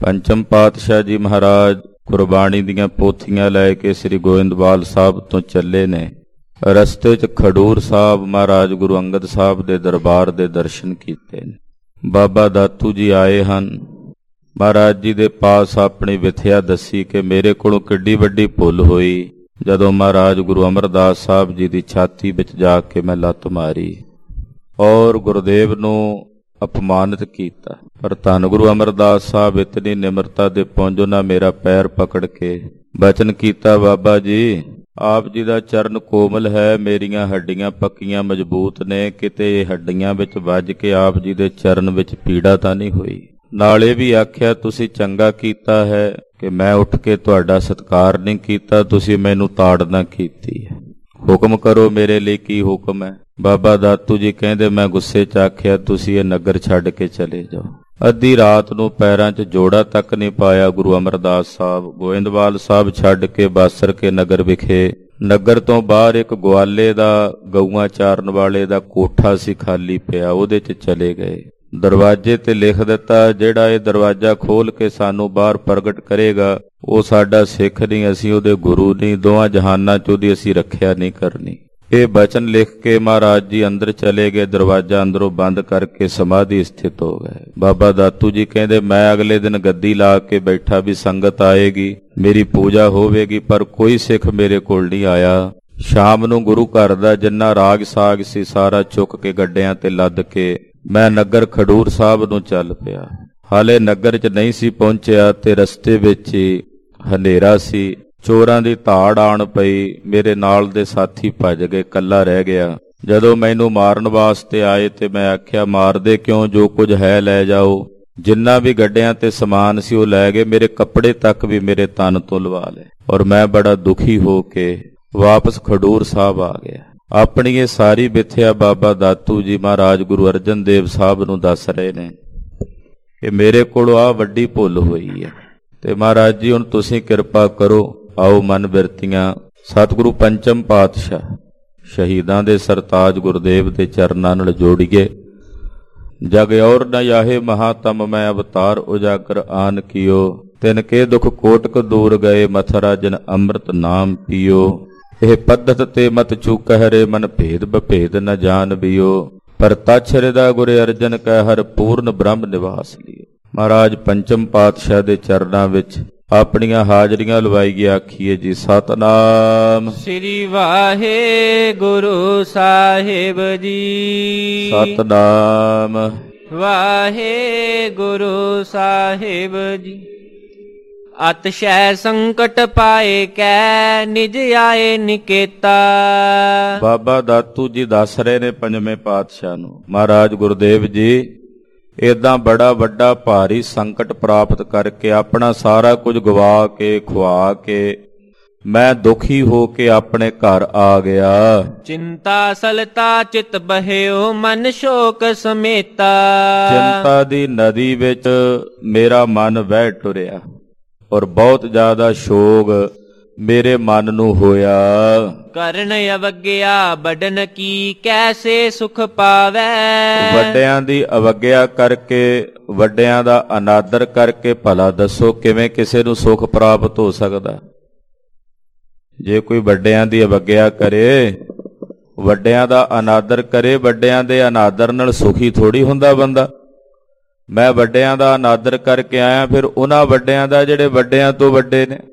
ਪੰਚਮ ਪਾਤਸ਼ਾਹ ਜੀ ਮਹਾਰਾਜ ਗੁਰਬਾਣੀ ਦੀਆਂ ਪੋਥੀਆਂ ਲੈ ਕੇ ਸ੍ਰੀ ਗੋਇੰਦਵਾਲ ਸਾਹਿਬ ਤੋਂ ਚੱਲੇ ਨੇ। ਰਸਤੇ 'ਚ ਖਡੂਰ ਸਾਹਿਬ ਮਹਾਰਾਜ ਗੁਰੂ ਅੰਗਦ ਸਾਹਿਬ ਦੇ ਦਰਬਾਰ ਦੇ ਦਰਸ਼ਨ ਕੀਤੇ ਨੇ। ਬਾਬਾ ਦਾਤੂ ਜੀ ਆਏ ਹਨ। ਮਹਾਰਾਜ ਜੀ ਦੇ ਪਾਸ ਆਪਣੀ ਵਿਥਿਆ ਦੱਸੀ ਕਿ ਮੇਰੇ ਕੋਲੋਂ ਕਿੱਡੀ ਵੱਡੀ ਭੁੱਲ ਹੋਈ ਜਦੋਂ ਮਹਾਰਾਜ ਗੁਰੂ ਅਮਰਦਾਸ ਸਾਹਿਬ ਜੀ ਦੀ ਛਾਤੀ ਵਿੱਚ ਜਾ ਕੇ ਮੈਂ ਲੱਤ ਮਾਰੀ ਔਰ ਗੁਰਦੇਵ ਨੂੰ ਅਪਮਾਨਿਤ ਕੀਤਾ। ਪਰ ਧੰਨ ਗੁਰੂ ਅਮਰਦਾਸ ਸਾਹਿਬ ਇਤਨੀ ਨਿਮਰਤਾ ਦੇ ਪੁੰਜ ਉਹਨਾਂ ਮੇਰਾ ਪੈਰ ਪਕੜ ਕੇ ਬਚਨ ਕੀਤਾ, ਬਾਬਾ ਜੀ ਆਪ ਜੀ ਦਾ ਚਰਨ ਕੋਮਲ ਹੈ, ਮੇਰੀਆਂ ਹੱਡੀਆਂ ਪੱਕੀਆਂ ਮਜ਼ਬੂਤ ਨੇ, ਕਿਤੇ ਇਹ ਹੱਡੀਆਂ ਵਿੱਚ ਵੱਜ ਕੇ ਆਪ ਜੀ ਦੇ ਚਰਨ ਵਿੱਚ ਪੀੜਾ ਤਾਂ ਨਹੀਂ ਹੋਈ। ਨਾਲੇ ਵੀ ਆਖਿਆ ਤੁਸੀਂ ਚੰਗਾ ਕੀਤਾ ਹੈ ਕਿ ਮੈਂ ਉੱਠ ਕੇ ਤੁਹਾਡਾ ਸਤਿਕਾਰ ਨਹੀਂ ਕੀਤਾ, ਤੁਸੀਂ ਮੈਨੂੰ ਤਾੜਨਾ ਕੀਤੀ ਹੈ। ਹੁਕਮ ਕਰੋ, ਮੇਰੇ ਲਈ ਕੀ ਹੁਕਮ ਹੈ? ਬਾਬਾ ਦਾਤੂ ਜੀ ਕਹਿੰਦੇ, ਮੈਂ ਗੁੱਸੇ 'ਚ ਆਖਿਆ ਤੁਸੀਂ ਇਹ ਨਗਰ ਛੱਡ ਕੇ ਚਲੇ ਜਾਓ। ਅੱਧੀ ਰਾਤ ਨੂੰ ਪੈਰਾਂ 'ਚ ਜੋੜਾ ਤੱਕ ਨਹੀਂ ਪਾਇਆ ਗੁਰੂ ਅਮਰਦਾਸ ਸਾਹਿਬ ਗੋਇੰਦਵਾਲ ਸਾਹਿਬ ਛੱਡ ਕੇ ਬਾਸਰ ਕੇ ਨਗਰ ਵਿਖੇ। ਨਗਰ ਤੋਂ ਬਾਹਰ ਇੱਕ ਗਵਾਲੇ ਦਾ ਗਊਆਂ ਚਾਰਨ ਵਾਲੇ ਦਾ ਕੋਠਾ ਸੀ ਖਾਲੀ ਪਿਆ, ਉਹਦੇ 'ਚ ਚਲੇ ਗਏ। ਦਰਵਾਜ਼ੇ ਤੇ ਲਿਖ ਦਿੱਤਾ, ਜਿਹੜਾ ਇਹ ਦਰਵਾਜ਼ਾ ਖੋਲ ਕੇ ਸਾਨੂੰ ਬਾਹਰ ਪ੍ਰਗਟ ਕਰੇਗਾ ਉਹ ਸਾਡਾ ਸਿੱਖ ਨਹੀਂ, ਅਸੀਂ ਉਹਦੇ ਗੁਰੂ ਨਹੀਂ, ਦੋਵਾਂ ਜਹਾਨਾਂ 'ਚ ਉਹਦੀ ਅਸੀਂ ਰੱਖਿਆ ਨਹੀਂ ਕਰਨੀ। ਇਹ ਬਚਨ ਲਿਖ ਕੇ ਮਹਾਰਾਜ ਜੀ ਅੰਦਰ ਚਲੇ ਗਏ। ਦਰਵਾਜ਼ਾ ਅੰਦਰੋਂ ਬੰਦ ਕਰਕੇ ਸਮਾਧੀ ਸਥਿਤ ਹੋ ਗਏ। ਬਾਬਾ ਦਾਤੂ ਜੀ ਕਹਿੰਦੇ, ਮੈਂ ਅਗਲੇ ਦਿਨ ਗੱਦੀ ਲਾ ਕੇ ਬੈਠਾ ਵੀ ਸੰਗਤ ਆਏਗੀ, ਮੇਰੀ ਪੂਜਾ ਹੋਵੇਗੀ, ਪਰ ਕੋਈ ਸਿੱਖ ਮੇਰੇ ਕੋਲ ਨਹੀਂ ਆਇਆ। ਸ਼ਾਮ ਨੂੰ ਗੁਰੂ ਘਰ ਦਾ ਜਿੰਨਾ ਰਾਗ ਸਾਗ ਸੀ ਸਾਰਾ ਚੁੱਕ ਕੇ ਗੱਡਿਆਂ ਤੇ ਲੱਦ ਕੇ ਮੈਂ ਨਗਰ ਖਡੂਰ ਸਾਹਿਬ ਨੂੰ ਚੱਲ ਪਿਆ। ਹਾਲੇ ਨਗਰ 'ਚ ਨਹੀਂ ਸੀ ਪਹੁੰਚਿਆ ਤੇ ਰਸਤੇ ਵਿੱਚ ਹੀ ਹਨੇਰਾ ਸੀ, ਚੋਰਾਂ ਦੀ ਧਾੜ ਆਣ ਪਈ। ਮੇਰੇ ਨਾਲ ਦੇ ਸਾਥੀ ਭੱਜ ਗਏ, ਇਕੱਲਾ ਰਹਿ ਗਿਆ। ਜਦੋਂ ਮੈਨੂੰ ਮਾਰਨ ਵਾਸਤੇ ਆਏ ਤੇ ਮੈਂ ਆਖਿਆ, ਮਾਰਦੇ ਕਿਉਂ, ਜੋ ਕੁਝ ਹੈ ਲੈ ਜਾਓ। ਜਿੰਨਾ ਵੀ ਗੱਡਿਆਂ ਤੇ ਸਮਾਨ ਸੀ ਉਹ ਲੈ ਗਏ, ਮੇਰੇ ਕੱਪੜੇ ਤੱਕ ਵੀ ਮੇਰੇ ਤਨ ਤੋਂ ਲਵਾ ਲਏ ਔਰ ਮੈਂ ਬੜਾ ਦੁਖੀ ਹੋ ਕੇ ਵਾਪਸ ਖਡੂਰ ਸਾਹਿਬ ਆ ਗਿਆ। ਆਪਣੀ ਇਹ ਸਾਰੀ ਵਿਥਿਆ ਬਾਬਾ ਦਾਤੂ ਜੀ ਮਹਾਰਾਜ ਗੁਰੂ ਅਰਜਨ ਦੇਵ ਸਾਹਿਬ ਨੂੰ ਦੱਸ ਰਹੇ ਨੇ ਕਿ ਮੇਰੇ ਕੋਲੋਂ ਆਹ ਵੱਡੀ ਭੁੱਲ ਹੋਈ ਹੈ ਤੇ ਮਹਾਰਾਜ ਜੀ ਹੁਣ ਤੁਸੀਂ ਕਿਰਪਾ ਕਰੋ। ਆਓ ਮਨ ਬਿਰਤੀਆਂ ਸਤਿਗੁਰੂ ਪੰਚਮ ਪਾਤਸ਼ਾਹ ਸ਼ਹੀਦਾਂ ਦੇ ਸਰਤਾਜ ਗੁਰਦੇਵ ਦੇ ਚਰਨਾਂ ਨਾਲ ਜੋੜੀਏ। ਜਗ ਔਰ ਨ ਯਾਹੇ ਮਹਾਤਮ ਮੈਂ ਅਵਤਾਰ ਉਜਾਗਰ ਆਨ ਕੀਓ, ਤਿਨ ਕੇ ਦੁਖ ਕੋਟਕ ਦੂਰ ਗਏ ਮਥਰਾ ਜਨ ਅੰਮ੍ਰਿਤ ਨਾਮ ਪੀਓ। ਇਹ ਪੱਧਤ ਤੇ ਮਤ ਚੂਕਹਿ ਰੇ ਮਨ ਭੇਦ ਬਭੇਦ ਨ ਜਾਣ ਬਿਓ, ਪਰ ਤਛ ਹਿਰਦਾ ਗੁਰ ਅਰਜਨ ਕੈ ਹਰ ਪੂਰਨ ਬ੍ਰਹਮ ਨਿਵਾਸ ਲਿਓ। ਮਹਾਰਾਜ ਪੰਚਮ ਪਾਤਸ਼ਾਹ ਦੇ ਚਰਨਾਂ ਵਿੱਚ ਆਪਣੀਆਂ ਹਾਜ਼ਰੀਆਂ ਲਵਾਈਏ। ਆਖੀਏ ਜੀ ਸਤਨਾਮ ਸ੍ਰੀ ਵਾਹਿਗੁਰੂ ਸਾਹਿਬ ਜੀ। ਸਤਨਾਮ ਵਾਹਿਗੁਰੂ ਸਾਹਿਬ ਜੀ। ਅਤਿਸ਼ੈ ਸੰਕਟ ਪਾਏ ਕੈ ਨਿਜ ਆਏ ਨਿਕੇਤਾ। ਬਾਬਾ ਦਾਤੂ ਜੀ ਦੱਸ ਰਹੇ ਨੇ ਪੰਜਵੇਂ ਪਾਤਸ਼ਾਹ ਨੂੰ, ਮਹਾਰਾਜ ਗੁਰਦੇਵ ਜੀ ਏਦਾਂ ਬੜਾ ਵੱਡਾ ਭਾਰੀ ਸੰਕਟ ਪ੍ਰਾਪਤ ਕਰਕੇ ਆਪਣਾ ਸਾਰਾ ਕੁਝ ਗਵਾ ਕੇ ਖੁਆ ਕੇ ਮੈਂ ਦੁਖੀ ਹੋ ਕੇ ਆਪਣੇ ਘਰ ਆ ਗਿਆ। ਚਿੰਤਾ ਸਲਤਾ ਚਿਤ ਬਹਿਓ ਮਨ ਸ਼ੋਕ ਸਮੇਤਾ। ਚਿੰਤਾ ਦੀ ਨਦੀ ਵਿੱਚ ਮੇਰਾ ਮਨ ਵਹਿ ਟੁਰਿਆ ਔਰ ਬਹੁਤ ਜ਼ਿਆਦਾ ਸ਼ੋਕ ਮੇਰੇ ਮਨ ਨੂੰ ਹੋਇਆ। ਕਰਨ ਅਵਗਿਆ ਬਡਨ ਕੀ ਕੈਸੇ ਸੁਖ ਪਾਵੈ। ਵੱਡਿਆਂ ਦੀ ਅਵਗਿਆ ਕਰਕੇ, ਵੱਡਿਆਂ ਦਾ ਅਨਾਦਰ ਕਰਕੇ ਭਲਾ ਦੱਸੋ ਕਿਵੇਂ ਕਿਸੇ ਨੂੰ ਸੁਖ ਪ੍ਰਾਪਤ ਹੋ ਸਕਦਾ? ਜੇ ਕੋਈ ਵੱਡਿਆਂ ਦੀ ਅਵਗਿਆ ਕਰੇ, ਵੱਡਿਆਂ ਦਾ ਅਨਾਦਰ ਕਰੇ, ਵੱਡਿਆਂ ਦੇ ਅਨਾਦਰ ਨਾਲ ਸੁਖੀ ਥੋੜੀ ਹੁੰਦਾ ਬੰਦਾ। ਮੈਂ ਵੱਡਿਆਂ ਦਾ ਅਨਾਦਰ ਕਰਕੇ ਆਇਆ, ਫਿਰ ਉਹਨਾਂ ਵੱਡਿਆਂ ਦਾ ਜਿਹੜੇ ਵੱਡਿਆਂ ਤੋਂ ਵੱਡੇ ਨੇ।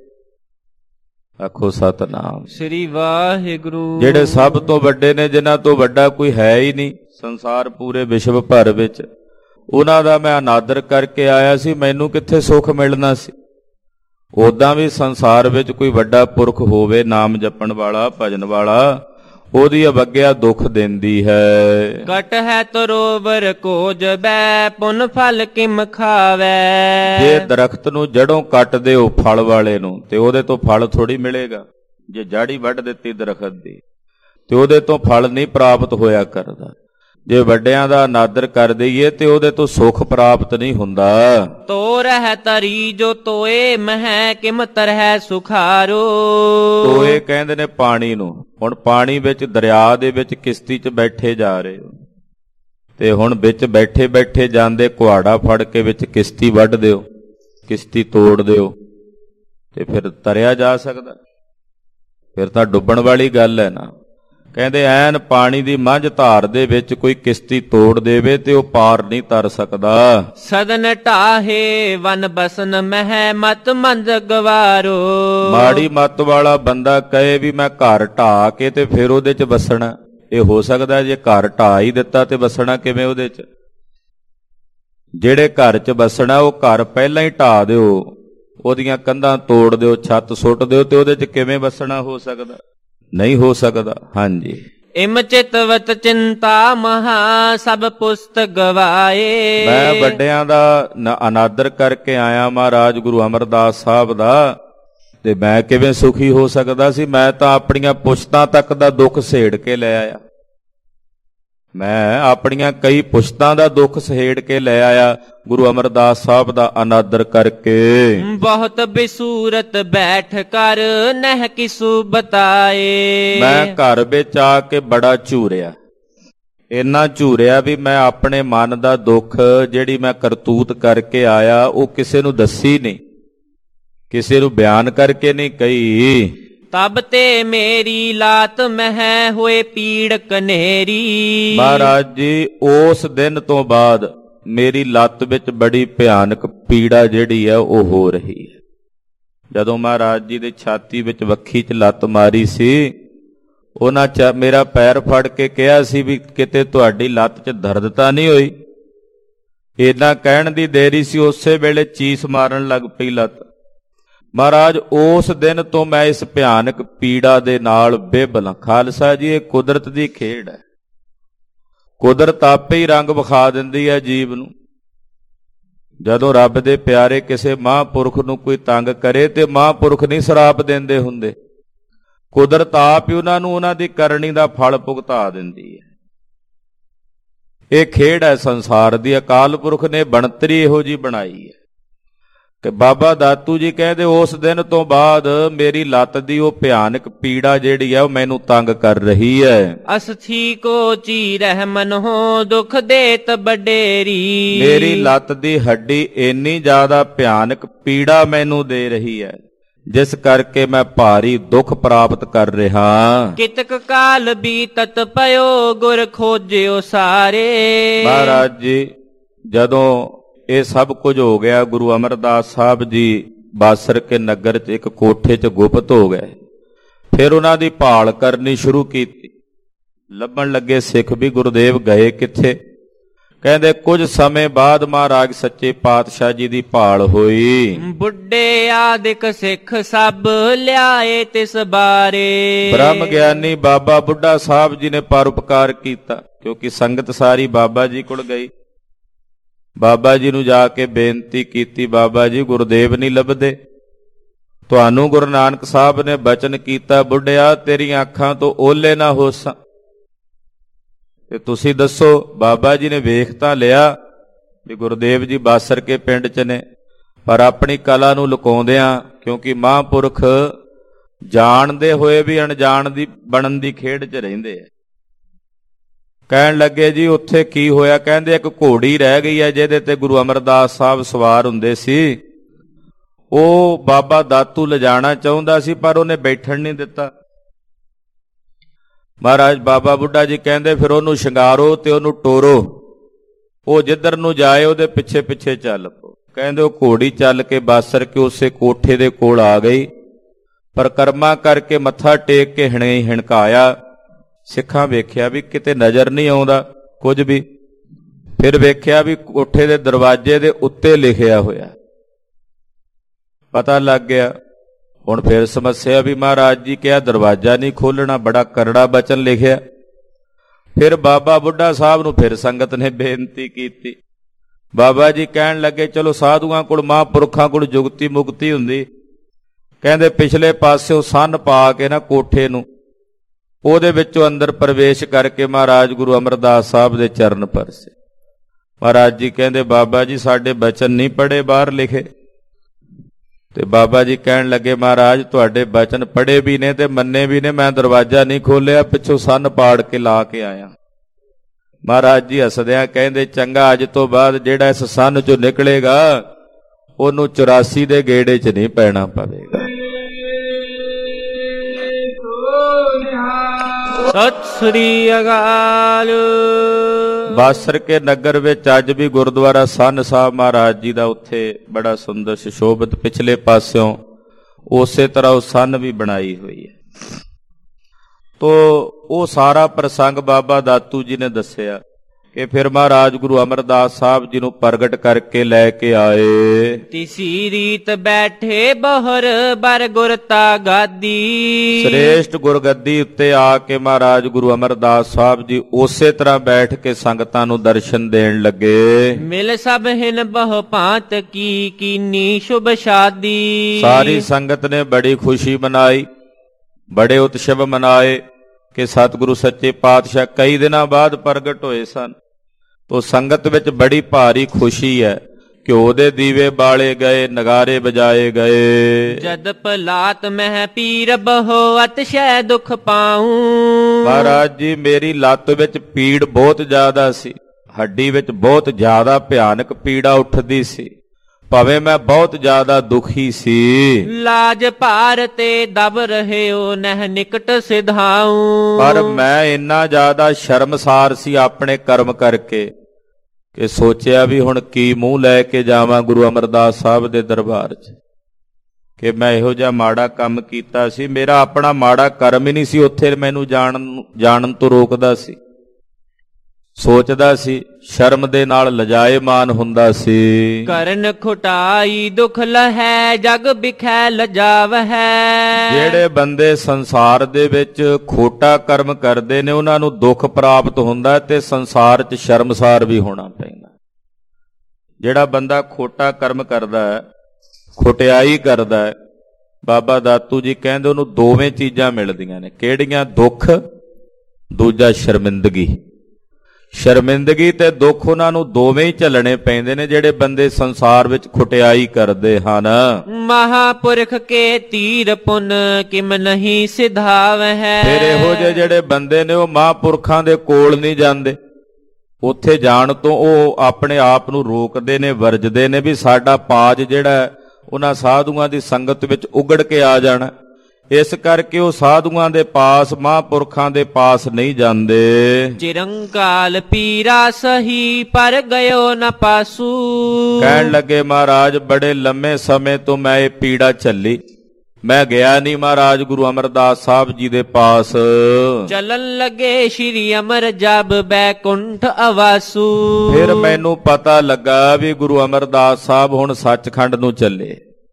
ਆਖੋ ਸਤਨਾਮ ਸ੍ਰੀ ਵਾਹਿਗੁਰੂ। ਜਿਹੜੇ ਸਭ ਤੋਂ ਵੱਡੇ ਨੇ, ਜਿਨ੍ਹਾਂ ਤੋਂ ਵੱਡਾ ਕੋਈ ਹੈ ਹੀ ਨਹੀਂ ਸੰਸਾਰ ਪੂਰੇ ਵਿਸ਼ਵ ਭਰ ਵਿੱਚ, ਉਹਨਾਂ ਦਾ ਮੈਂ ਅਨਾਦਰ ਕਰਕੇ ਆਇਆ ਸੀ। ਮੈਨੂੰ ਕਿੱਥੇ ਸੁੱਖ ਮਿਲਣਾ ਸੀ? ਉਦਾਂ ਵੀ ਸੰਸਾਰ ਵਿੱਚ ਕੋਈ ਵੱਡਾ ਪੁਰਖ ਹੋਵੇ ਨਾਮ ਜਪਣ ਵਾਲਾ, ਭਜਨ ਵਾਲਾ, ਉਹਦੀ ਅਵਗਿਆ ਦੁੱਖ ਦਿੰਦੀ ਹੈ। ਕਟ ਹੈ ਤਰੋਵਰ ਕੋ ਜਬੈ ਪੁਨ ਫਲ ਕਿਮ ਖਾਵੈ। ਜੇ ਦਰਖਤ ਨੂੰ ਜੜੋਂ ਕੱਟ ਦਿਓ ਫਲ ਵਾਲੇ ਨੂੰ ਤੇ ਉਹਦੇ ਤੋਂ ਫਲ ਥੋੜੀ ਮਿਲੇਗਾ। ਜੇ ਜੜ ਹੀ ਵੱਢ ਦਿੱਤੀ ਦਰਖਤ ਦੀ ਤੇ ਉਹਦੇ ਤੋਂ ਫਲ ਨਹੀਂ ਪ੍ਰਾਪਤ ਹੋਇਆ ਕਰਦਾ। ਜੇ ਵੱਡਿਆਂ ਦਾ ਅਨਾਦਰ ਕਰ ਦਈਏ ਤੇ ਉਹਦੇ ਤੋਂ ਸੁੱਖ ਪ੍ਰਾਪਤ ਨਹੀਂ ਹੁੰਦਾ। ਤੋ ਰਹਿ ਤਰੀ ਜੋ ਤੋਏ ਮਹਿ ਕਿਮ ਤਰਹਿ ਸੁਖਾਰੋ। ਤੋਏ ਕਹਿੰਦੇ ਨੇ ਪਾਣੀ ਨੂੰ। ਹੁਣ ਪਾਣੀ ਵਿੱਚ ਦਰਿਆ ਦੇ ਵਿੱਚ ਕਿਸ਼ਤੀ 'ਚ ਬੈਠੇ ਜਾ ਰਹੇ ਹੋ ਤੇ ਹੁਣ ਵਿੱਚ ਬੈਠੇ ਬੈਠੇ ਜਾਂਦੇ ਕੁਹਾੜਾ ਫੜ ਕੇ ਵਿੱਚ ਕਿਸ਼ਤੀ ਵੱਢ ਦਿਓ ਕਿਸ਼ਤੀ ਤੋੜ ਦਿਓ ਤੇ ਫਿਰ ਤਰਿਆ ਜਾ ਸਕਦਾ? ਫਿਰ ਤਾਂ ਡੁੱਬਣ ਵਾਲੀ ਗੱਲ ਹੈ ਨਾ। ਕਹਿੰਦੇ ਐਨ ਪਾਣੀ ਦੀ ਮੰਝ ਧਾਰ ਦੇ ਵਿੱਚ ਕੋਈ ਕਿਸ਼ਤੀ ਤੋੜ ਦੇਵੇ ਤੇ ਉਹ ਪਾਰ ਨਹੀਂ ਤਰ ਸਕਦਾ। ਸਦਨ ਢਾਹੇ ਵਨ ਬਸਨ ਮਹਿ ਮਤ ਮੰਦ ਗਵਾਰੋ। ਮਾੜੀ ਮੱਤ ਵਾਲਾ ਬੰਦਾ ਕਹੇ ਵੀ ਮੈਂ ਘਰ ਢਾਹ ਕੇ ਤੇ ਫਿਰ ਉਹਦੇ 'ਚ ਵਸਣਾ, ਇਹ ਹੋ ਸਕਦਾ? ਜੇ ਘਰ ਢਾਹ ਹੀ ਦਿੱਤਾ ਤੇ ਵਸਣਾ ਕਿਵੇਂ ਉਹਦੇ 'ਚ? ਜਿਹੜੇ ਘਰ 'ਚ ਵਸਣਾ ਉਹ ਘਰ ਪਹਿਲਾਂ ਹੀ ਢਾਹ ਦਿਓ, ਉਹਦੀਆਂ ਕੰਧਾਂ ਤੋੜ ਦਿਓ, ਛੱਤ ਸੁੱਟ ਦਿਓ, ਤੇ ਉਹਦੇ 'ਚ ਕਿਵੇਂ ਵਸਣਾ ਹੋ ਸਕਦਾ? ਨਹੀਂ ਹੋ ਸਕਦਾ। ਹਾਂਜੀ। ਇਮ ਚਿਤਵਤ ਚਿੰਤਾ ਮਹਾ ਸਭ ਪੁਸਤ ਗਵਾਏ। ਮੈਂ ਵੱਡਿਆਂ ਦਾ ਅਨਾਦਰ ਕਰਕੇ ਆਇਆ ਮਹਾਰਾਜ ਗੁਰੂ ਅਮਰਦਾਸ ਸਾਹਿਬ ਦਾ, ਤੇ ਮੈਂ ਕਿਵੇਂ ਸੁਖੀ ਹੋ ਸਕਦਾ ਸੀ? ਮੈਂ ਤਾਂ ਆਪਣੀਆਂ ਪੁਸ਼ਤਾਂ ਤੱਕ ਦਾ ਦੁੱਖ ਸਹੇੜ ਕੇ ਲੈ ਆਇਆ। ਮੈਂ ਆਪਣੀਆਂ ਕਈ ਪੁਸ਼ਤਾਂ ਦਾ ਦੁੱਖ ਸਹੇੜ ਕੇ ਲੈ ਆਇਆ ਗੁਰੂ ਅਮਰਦਾਸ ਸਾਹਿਬ ਦਾ ਅਨਾਦਰ ਕਰਕੇ। ਬਹੁਤ ਬਿਸੂਰਤ ਬੈਠ ਕਰ ਨਹਿ ਕਿਸੂ ਬਤਾਏ। ਮੈਂ ਘਰ ਵਿੱਚ ਆ ਕੇ ਬੜਾ ਝੂਰਿਆ, ਇੰਨਾ ਝੂਰਿਆ ਵੀ ਮੈਂ ਆਪਣੇ ਮਨ ਦਾ ਦੁੱਖ ਜਿਹੜੀ ਮੈਂ ਕਰਤੂਤ ਕਰਕੇ ਆਇਆ ਉਹ ਕਿਸੇ ਨੂੰ ਦੱਸੀ ਨਹੀਂ, ਕਿਸੇ ਨੂੰ ਬਿਆਨ ਕਰਕੇ ਨਹੀਂ ਕਹੀ। ਤਬ ਤੇ ਮੇਰੀ ਲਾਤ ਮਹਿ ਹੋਏ ਪੀੜ ਕਨੇਰੀ। ਮਹਾਰਾਜ ਜੀ ਉਸ ਦਿਨ ਤੋਂ ਬਾਅਦ ਮੇਰੀ ਲੱਤ ਵਿੱਚ ਬੜੀ ਭਿਆਨਕ ਪੀੜਾ ਜਿਹੜੀ ਹੈ ਉਹ ਹੋ ਰਹੀ ਹੈ। ਜਦੋਂ ਮਹਾਰਾਜ ਜੀ ਦੇ ਛਾਤੀ ਵਿੱਚ ਵੱਖੀ 'ਚ ਲੱਤ ਮਾਰੀ ਸੀ, ਉਹਨਾਂ ਮੇਰਾ ਪੈਰ ਫੜ ਕੇ ਕਿਹਾ ਸੀ ਵੀ ਕਿਤੇ ਤੁਹਾਡੀ ਲੱਤ 'ਚ ਦਰਦ ਤਾਂ ਨਹੀਂ ਹੋਈ? ਇੰਨਾ ਕਹਿਣ ਦੀ ਦੇਰੀ ਸੀ, ਉਸੇ ਵੇਲੇ ਚੀਸ ਮਾਰਨ ਲੱਗ ਪਈ ਲੱਤ। ਮਹਾਰਾਜ ਉਸ ਦਿਨ ਤੋਂ ਮੈਂ ਇਸ ਭਿਆਨਕ ਪੀੜਾ ਦੇ ਨਾਲ ਬੇਬਲ। ਖਾਲਸਾ ਜੀ, ਇਹ ਕੁਦਰਤ ਦੀ ਖੇਡ ਹੈ। ਕੁਦਰਤ ਆਪੇ ਹੀ ਰੰਗ ਵਿਖਾ ਦਿੰਦੀ ਹੈ ਜੀਵ ਨੂੰ। ਜਦੋਂ ਰੱਬ ਦੇ ਪਿਆਰੇ ਕਿਸੇ ਮਹਾਂਪੁਰਖ ਨੂੰ ਕੋਈ ਤੰਗ ਕਰੇ ਤੇ ਮਹਾਂਪੁਰਖ ਨਹੀਂ ਸਰਾਪ ਦਿੰਦੇ ਹੁੰਦੇ, ਕੁਦਰਤ ਆਪ ਹੀ ਉਹਨਾਂ ਨੂੰ ਉਹਨਾਂ ਦੀ ਕਰਨੀ ਦਾ ਫਲ ਭੁਗਤਾ ਦਿੰਦੀ ਹੈ। ਇਹ ਖੇਡ ਹੈ ਸੰਸਾਰ ਦੀ। ਅਕਾਲ ਪੁਰਖ ਨੇ ਬਣਤਰੀ ਇਹੋ ਜਿਹੀ ਬਣਾਈ ਹੈ ਕਿ ਬਾਬਾ ਦਾਤੂ ਜੀ ਕਹਿੰਦੇ ਉਸ ਦਿਨ ਤੋਂ ਬਾਅਦ ਮੇਰੀ ਲੱਤ ਦੀ ਉਹ ਭਿਆਨਕ ਪੀੜਾ ਜਿਹੜੀ ਹੈ ਉਹ ਮੈਨੂੰ ਤੰਗ ਕਰ ਰਹੀ ਹੈ। ਅਸਥੀ ਕੋ ਚੀ ਰਹਿਮਨ ਹੋ ਦੁਖ ਦੇਤ ਬਡੇਰੀ। ਮੇਰੀ ਲੱਤ ਦੀ ਹੱਡੀ ਇੰਨੀ ਜ਼ਿਆਦਾ ਭਿਆਨਕ ਪੀੜਾ ਮੈਨੂੰ ਦੇ ਰਹੀ ਹੈ ਜਿਸ ਕਰਕੇ ਮੈਂ ਭਾਰੀ ਦੁੱਖ ਪ੍ਰਾਪਤ ਕਰ ਰਿਹਾ। ਕਿਤਕ ਕਾਲ ਬੀਤਤ ਪਇਓ ਗੁਰ ਖੋਜਿਓ ਸਾਰੇ। ਮਹਾਰਾਜ ਜੀ, ਜਦੋਂ ਇਹ ਸਭ ਕੁਝ ਹੋ ਗਿਆ, ਗੁਰੂ ਅਮਰਦਾਸ ਸਾਹਿਬ ਜੀ ਬਾਸਰ ਕੇ ਨਗਰ 'ਚ ਇੱਕ ਕੋਠੇ 'ਚ ਗੁਪਤ ਹੋ ਗਏ। ਫਿਰ ਉਹਨਾਂ ਦੀ ਭਾਲ ਕਰਨੀ ਸ਼ੁਰੂ ਕੀਤੀ। ਲੱਭਣ ਲੱਗੇ ਸਿੱਖ ਵੀ ਗੁਰਦੇਵ ਗਏ ਕਿੱਥੇ। ਕਹਿੰਦੇ ਕੁਝ ਸਮੇਂ ਬਾਅਦ ਮਹਾਰਾਜ ਸੱਚੇ ਪਾਤਸ਼ਾਹ ਜੀ ਦੀ ਭਾਲ ਹੋਈ। ਬੁੱਢੇ ਆਦਿਕ ਸਿੱਖ ਸਭ ਲਿਆਏ ਤਿਸ ਬਾਰੇ। ਬ੍ਰਹਮ ਗਿਆਨੀ ਬਾਬਾ ਬੁੱਢਾ ਸਾਹਿਬ ਜੀ ਨੇ ਪਰਉਪਕਾਰ ਕੀਤਾ, ਕਿਉਂਕਿ ਸੰਗਤ ਸਾਰੀ ਬਾਬਾ ਜੀ ਕੋਲ ਗਈ। ਬਾਬਾ ਜੀ ਨੂੰ ਜਾ ਕੇ ਬੇਨਤੀ ਕੀਤੀ, ਬਾਬਾ ਜੀ ਗੁਰਦੇਵ ਨਹੀਂ ਲੱਭਦੇ। ਤੁਹਾਨੂੰ ਗੁਰੂ ਨਾਨਕ ਸਾਹਿਬ ਨੇ ਬਚਨ ਕੀਤਾ, ਬੁੱਢਿਆ ਤੇਰੀਆਂ ਅੱਖਾਂ ਤੋਂ ਓਲੇ ਨਾ ਹੋਸਾਂ, ਤੇ ਤੁਸੀਂ ਦੱਸੋ। ਬਾਬਾ ਜੀ ਨੇ ਵੇਖ ਤਾਂ ਲਿਆ ਵੀ ਗੁਰਦੇਵ ਜੀ ਬਾਸਰ ਕੇ ਪਿੰਡ 'ਚ ਨੇ, ਪਰ ਆਪਣੀ ਕਲਾ ਨੂੰ ਲੁਕਾਉਂਦਿਆਂ, ਕਿਉਂਕਿ ਮਹਾਂਪੁਰਖ ਜਾਣਦੇ ਹੋਏ ਵੀ ਅਣਜਾਣ ਦੀ ਬਣਨ ਦੀ ਖੇਡ 'ਚ ਰਹਿੰਦੇ ਆ। ਕਹਿਣ ਲੱਗੇ ਜੀ ਉੱਥੇ ਕੀ ਹੋਇਆ? ਕਹਿੰਦੇ ਇੱਕ ਘੋੜੀ ਰਹਿ ਗਈ ਹੈ ਜਿਹਦੇ ਤੇ ਗੁਰੂ ਅਮਰਦਾਸ ਸਾਹਿਬ ਸਵਾਰ ਹੁੰਦੇ ਸੀ। ਉਹ ਬਾਬਾ ਦਾਤੂ ਲਿਜਾਣਾ ਚਾਹੁੰਦਾ ਸੀ ਪਰ ਉਹਨੇ ਬੈਠਣ ਨਹੀਂ ਦਿੱਤਾ। ਮਹਾਰਾਜ ਬਾਬਾ ਬੁੱਢਾ ਜੀ ਕਹਿੰਦੇ ਫਿਰ ਉਹਨੂੰ ਸ਼ਿੰਗਾਰੋ ਤੇ ਉਹਨੂੰ ਟੋਰੋ, ਉਹ ਜਿੱਧਰ ਨੂੰ ਜਾਏ ਉਹਦੇ ਪਿੱਛੇ ਪਿੱਛੇ ਚੱਲ ਪਓ। ਕਹਿੰਦੇ ਉਹ ਘੋੜੀ ਚੱਲ ਕੇ ਬਾਸਰ ਕੇ ਉਸੇ ਕੋਠੇ ਦੇ ਕੋਲ ਆ ਗਈ। ਪਰਿਕਰਮਾ ਕਰਕੇ ਮੱਥਾ ਟੇਕ ਕੇ ਹਿਣਕਾਇਆ। ਸਿੱਖਾਂ ਵੇਖਿਆ ਵੀ ਕਿਤੇ ਨਜ਼ਰ ਨਹੀਂ ਆਉਂਦਾ ਕੁਝ ਵੀ। ਫਿਰ ਵੇਖਿਆ ਵੀ ਕੋਠੇ ਦੇ ਦਰਵਾਜ਼ੇ ਦੇ ਉੱਤੇ ਲਿਖਿਆ ਹੋਇਆ। ਪਤਾ ਲੱਗ ਗਿਆ। ਹੁਣ ਫਿਰ ਸਮੱਸਿਆ ਵੀ ਮਹਾਰਾਜ ਜੀ ਕਿਹਾ ਦਰਵਾਜ਼ਾ ਨਹੀਂ ਖੋਲ੍ਹਣਾ, ਬੜਾ ਕਰੜਾ ਬਚਨ ਲਿਖਿਆ। ਫਿਰ ਬਾਬਾ ਬੁੱਢਾ ਸਾਹਿਬ ਨੂੰ ਫਿਰ ਸੰਗਤ ਨੇ ਬੇਨਤੀ ਕੀਤੀ। ਬਾਬਾ ਜੀ ਕਹਿਣ ਲੱਗੇ ਚਲੋ ਸਾਧੂਆਂ ਕੋਲ ਮਹਾਂਪੁਰਖਾਂ ਕੋਲ ਜੁਗਤੀ ਮੁਕਤੀ ਹੁੰਦੀ। ਕਹਿੰਦੇ ਪਿਛਲੇ ਪਾਸਿਓਂ ਸੰਨ ਪਾ ਕੇ ਨਾ ਕੋਠੇ ਨੂੰ, ਉਹਦੇ ਵਿੱਚੋਂ ਅੰਦਰ ਪ੍ਰਵੇਸ਼ ਕਰਕੇ ਮਹਾਰਾਜ ਗੁਰੂ ਅਮਰਦਾਸ ਸਾਹਿਬ ਦੇ ਚਰਨ ਪਰਸੇ। ਮਹਾਰਾਜ ਜੀ ਕਹਿੰਦੇ ਬਾਬਾ ਜੀ ਸਾਡੇ ਬਚਨ ਨਹੀਂ ਪੜ੍ਹੇ ਬਾਹਰ ਲਿਖੇ। ਤੇ ਬਾਬਾ ਜੀ ਕਹਿਣ ਲੱਗੇ ਮਹਾਰਾਜ ਤੁਹਾਡੇ ਬਚਨ ਪੜ੍ਹੇ ਵੀ ਨੇ ਤੇ ਮੰਨੇ ਵੀ ਨੇ, ਮੈਂ ਦਰਵਾਜ਼ਾ ਨਹੀਂ ਖੋਲ੍ਹਿਆ, ਪਿੱਛੋਂ ਸੰਨ ਪਾੜ ਕੇ ਲਾ ਕੇ ਆਇਆ। ਮਹਾਰਾਜ ਜੀ ਹੱਸਦਿਆਂ ਕਹਿੰਦੇ ਚੰਗਾ, ਅੱਜ ਤੋਂ ਬਾਅਦ ਜਿਹੜਾ ਇਸ ਸੰਨ ਚੋਂ ਨਿਕਲੇਗਾ ਉਹਨੂੰ 84 ਦੇ ਗੇੜੇ 'ਚ ਨਹੀਂ ਪੈਣਾ ਪਵੇਗਾ। ਸਤਿ ਸ੍ਰੀ ਅਕਾਲ। ਬਾਸਰ ਕੇ ਨਗਰ ਵਿੱਚ ਅੱਜ ਵੀ ਗੁਰਦੁਆਰਾ ਸੰਨ ਸਾਹਿਬ ਮਹਾਰਾਜ ਜੀ ਦਾ ਉੱਥੇ ਬੜਾ ਸੁੰਦਰ ਸੁਸ਼ੋਭਿਤ ਪਿਛਲੇ ਪਾਸਿਓਂ ਉਸੇ ਤਰ੍ਹਾਂ ਉਹ ਸੰਨ ਵੀ ਬਣਾਈ ਹੋਈ ਹੈ। ਤੋ ਉਹ ਸਾਰਾ ਪ੍ਰਸੰਗ ਬਾਬਾ ਦਾਤੂ ਜੀ ਨੇ ਦੱਸਿਆ ਕਿ ਫਿਰ ਮਹਾਰਾਜ ਗੁਰੂ ਅਮਰਦਾਸ ਸਾਹਿਬ ਜੀ ਨੂੰ ਪ੍ਰਗਟ ਕਰਕੇ ਲੈ ਕੇ ਆਏ। ਤਿਸੀ ਰੀਤ ਬੈਠੇ ਬਹਰ ਬਰ ਗੁਰਤਾ ਗਾਦੀ। ਸ੍ਰੇਸ਼ਟ ਗੁਰਗੱਦੀ ਉੱਤੇ ਆ ਕੇ ਮਹਾਰਾਜ ਗੁਰੂ ਅਮਰਦਾਸ ਸਾਹਿਬ ਜੀ ਉਸੇ ਤਰ੍ਹਾਂ ਬੈਠ ਕੇ ਸੰਗਤਾਂ ਨੂੰ ਦਰਸ਼ਨ ਦੇਣ ਲੱਗੇ। ਮਿਲ ਸਭ ਹਿਨ ਬਹੁ ਭਾਂਤ ਕੀ ਕੀਨੀ ਸ਼ੁਭ ਸ਼ਾਦੀ। ਸਾਰੀ ਸੰਗਤ ਨੇ ਬੜੀ ਖੁਸ਼ੀ ਮਨਾਈ, ਬੜੇ ਉਤਸਵ ਮਨਾਏ ਕਿ ਸਤਿਗੁਰੂ ਸੱਚੇ ਪਾਤਸ਼ਾਹ ਕਈ ਦਿਨਾਂ ਬਾਅਦ ਪ੍ਰਗਟ ਹੋਏ ਸਨ। ਤੋ ਸੰਗਤ ਵਿੱਚ ਬੜੀ ਭਾਰੀ ਖੁਸ਼ੀ ਹੈ। ਘਿਓ ਦੇ ਦੀਵੇ ਬਾਲੇ ਗਏ, ਨਗਾਰੇ ਵਜਾਏ ਗਏ। ਜਦ ਪਲਾਤ ਮਹਿ ਪੀਰ ਬਹੁ ਅਤਿਸ਼ੈ ਦੁਖ ਪਾਉ। ਮਹਾਰਾਜ ਜੀ ਮੇਰੀ ਲੱਤ ਵਿੱਚ ਪੀੜ ਬਹੁਤ ਜ਼ਿਆਦਾ ਸੀ, ਹੱਡੀ ਵਿੱਚ ਬਹੁਤ ਜ਼ਿਆਦਾ ਭਿਆਨਕ ਪੀੜਾ ਉੱਠਦੀ ਸੀ, ਭਾਵੇਂ ਮੈਂ ਬਹੁਤ ਜ਼ਿਆਦਾ ਦੁਖੀ ਸੀ। ਲਾਜ ਭਾਰ ਤੇ ਦਬ ਰਹਿਓ ਨਹਿ ਨਿਕਟ ਸਿਧਾਉ। ਪਰ ਮੈਂ ਇੰਨਾ ਜ਼ਿਆਦਾ ਸ਼ਰਮਸਾਰ ਸੀ ਆਪਣੇ ਕਰਮ ਕਰਕੇ ਕਿ ਸੋਚਿਆ ਵੀ ਹੁਣ ਕੀ ਮੂੰਹ ਲੈ ਕੇ ਜਾਵਾਂ ਗੁਰੂ ਅਮਰਦਾਸ ਸਾਹਿਬ ਦੇ ਦਰਬਾਰ 'ਚ, ਕਿ ਮੈਂ ਇਹੋ ਜਿਹਾ ਮਾੜਾ ਕੰਮ ਕੀਤਾ ਸੀ। ਮੇਰਾ ਆਪਣਾ ਮਾੜਾ ਕਰਮ ਹੀ ਨਹੀਂ ਸੀ ਉੱਥੇ ਮੈਨੂੰ ਜਾਣਨ ਤੋਂ ਰੋਕਦਾ ਸੀ। ਸੋਚਦਾ ਸੀ, ਸ਼ਰਮ ਦੇ ਨਾਲ ਲਜਾਏਮਾਨ ਹੁੰਦਾ ਸੀ। ਕਰਨ ਖੁਟਾਈ ਦੁਖ ਲਹੈ ਜਗ ਬਿਖੈ ਲਜਾਵਹਿ। ਜਿਹੜੇ ਬੰਦੇ ਸੰਸਾਰ ਦੇ ਵਿੱਚ ਖੋਟਾ ਕਰਮ ਕਰਦੇ ਨੇ ਉਹਨਾਂ ਨੂੰ ਦੁੱਖ ਪ੍ਰਾਪਤ ਹੁੰਦਾ ਤੇ ਸੰਸਾਰ 'ਚ ਸ਼ਰਮਸਾਰ ਵੀ ਹੋਣਾ ਪੈਂਦਾ। ਜਿਹੜਾ ਬੰਦਾ ਖੋਟਾ ਕਰਮ ਕਰਦਾ ਹੈ, ਖੁਟਿਆਈ ਕਰਦਾ ਹੈ, ਬਾਬਾ ਦਾਤੂ ਜੀ ਕਹਿੰਦੇ ਉਹਨੂੰ ਦੋਵੇਂ ਚੀਜ਼ਾਂ ਮਿਲਦੀਆਂ ਨੇ। ਕਿਹੜੀਆਂ? ਦੁੱਖ, ਦੂਜਾ ਸ਼ਰਮਿੰਦਗੀ। ਸ਼ਰਮਿੰਦਗੀ ਤੇ ਦੁੱਖ ਉਹਨਾਂ ਨੂੰ ਦੋਵੇਂ ਹੀ ਝੱਲਣੇ ਪੈਂਦੇ ਨੇ ਜਿਹੜੇ ਬੰਦੇ ਸੰਸਾਰ ਵਿੱਚ ਖੁਟਿਆਈ ਕਰਦੇ ਹਨ। ਮਹਾਪੁਰਖ ਕੇ ਤੀਰ ਪੁੰਨ ਕਿਮ ਨਹੀਂ ਸਿਧਾਵਹਿ। ਫਿਰ ਇਹੋ ਜਿਹੇ ਜਿਹੜੇ ਬੰਦੇ ਨੇ ਉਹ ਮਹਾਂਪੁਰਖਾਂ ਦੇ ਕੋਲ ਨਹੀਂ ਜਾਂਦੇ। ਉੱਥੇ ਜਾਣ ਤੋਂ ਉਹ ਆਪਣੇ ਆਪ ਨੂੰ ਰੋਕਦੇ ਨੇ, ਵਰਜਦੇ ਨੇ ਵੀ ਸਾਡਾ ਪਾਜ ਜਿਹੜਾ ਉਹਨਾਂ ਸਾਧੂਆਂ ਦੀ ਸੰਗਤ ਵਿੱਚ ਉਗੜ ਕੇ ਆ ਜਾਣਾ। ਇਸ ਕਰਕੇ ਉਹ ਸਾਧੂਆਂ ਦੇ ਪਾਸ, ਮਹਾਂਪੁਰਖਾਂ ਦੇ ਪਾਸ ਨਹੀਂ ਜਾਂਦੇ। ਚਿਰੰਕਾਲ ਪੀਰਾ ਸਹੀ ਪਰ ਗਇਓ ਨ ਪਾਸੂ। ਕਹਿਣ ਲੱਗੇ ਮਹਾਰਾਜ ਬੜੇ ਲੰਮੇ ਸਮੇਂ ਤੋਂ ਮੈਂ ਇਹ ਪੀੜਾ ਝੱਲੀ, ਮੈਂ ਗਿਆ ਨਹੀਂ ਮਹਾਰਾਜ ਗੁਰੂ ਅਮਰਦਾਸ ਸਾਹਿਬ ਜੀ ਦੇ ਪਾਸ। ਚੱਲਣ ਲੱਗੇ ਸ਼੍ਰੀ ਅਮਰ ਜਬ ਬੈਕੁੰਠ ਅਵਾਸੂ। ਫਿਰ ਮੈਨੂੰ ਪਤਾ ਲੱਗਾ ਵੀ ਗੁਰੂ ਅਮਰਦਾਸ ਸਾਹਿਬ ਹੁਣ ਸੱਚਖੰਡ ਨੂੰ ਚੱਲੇ,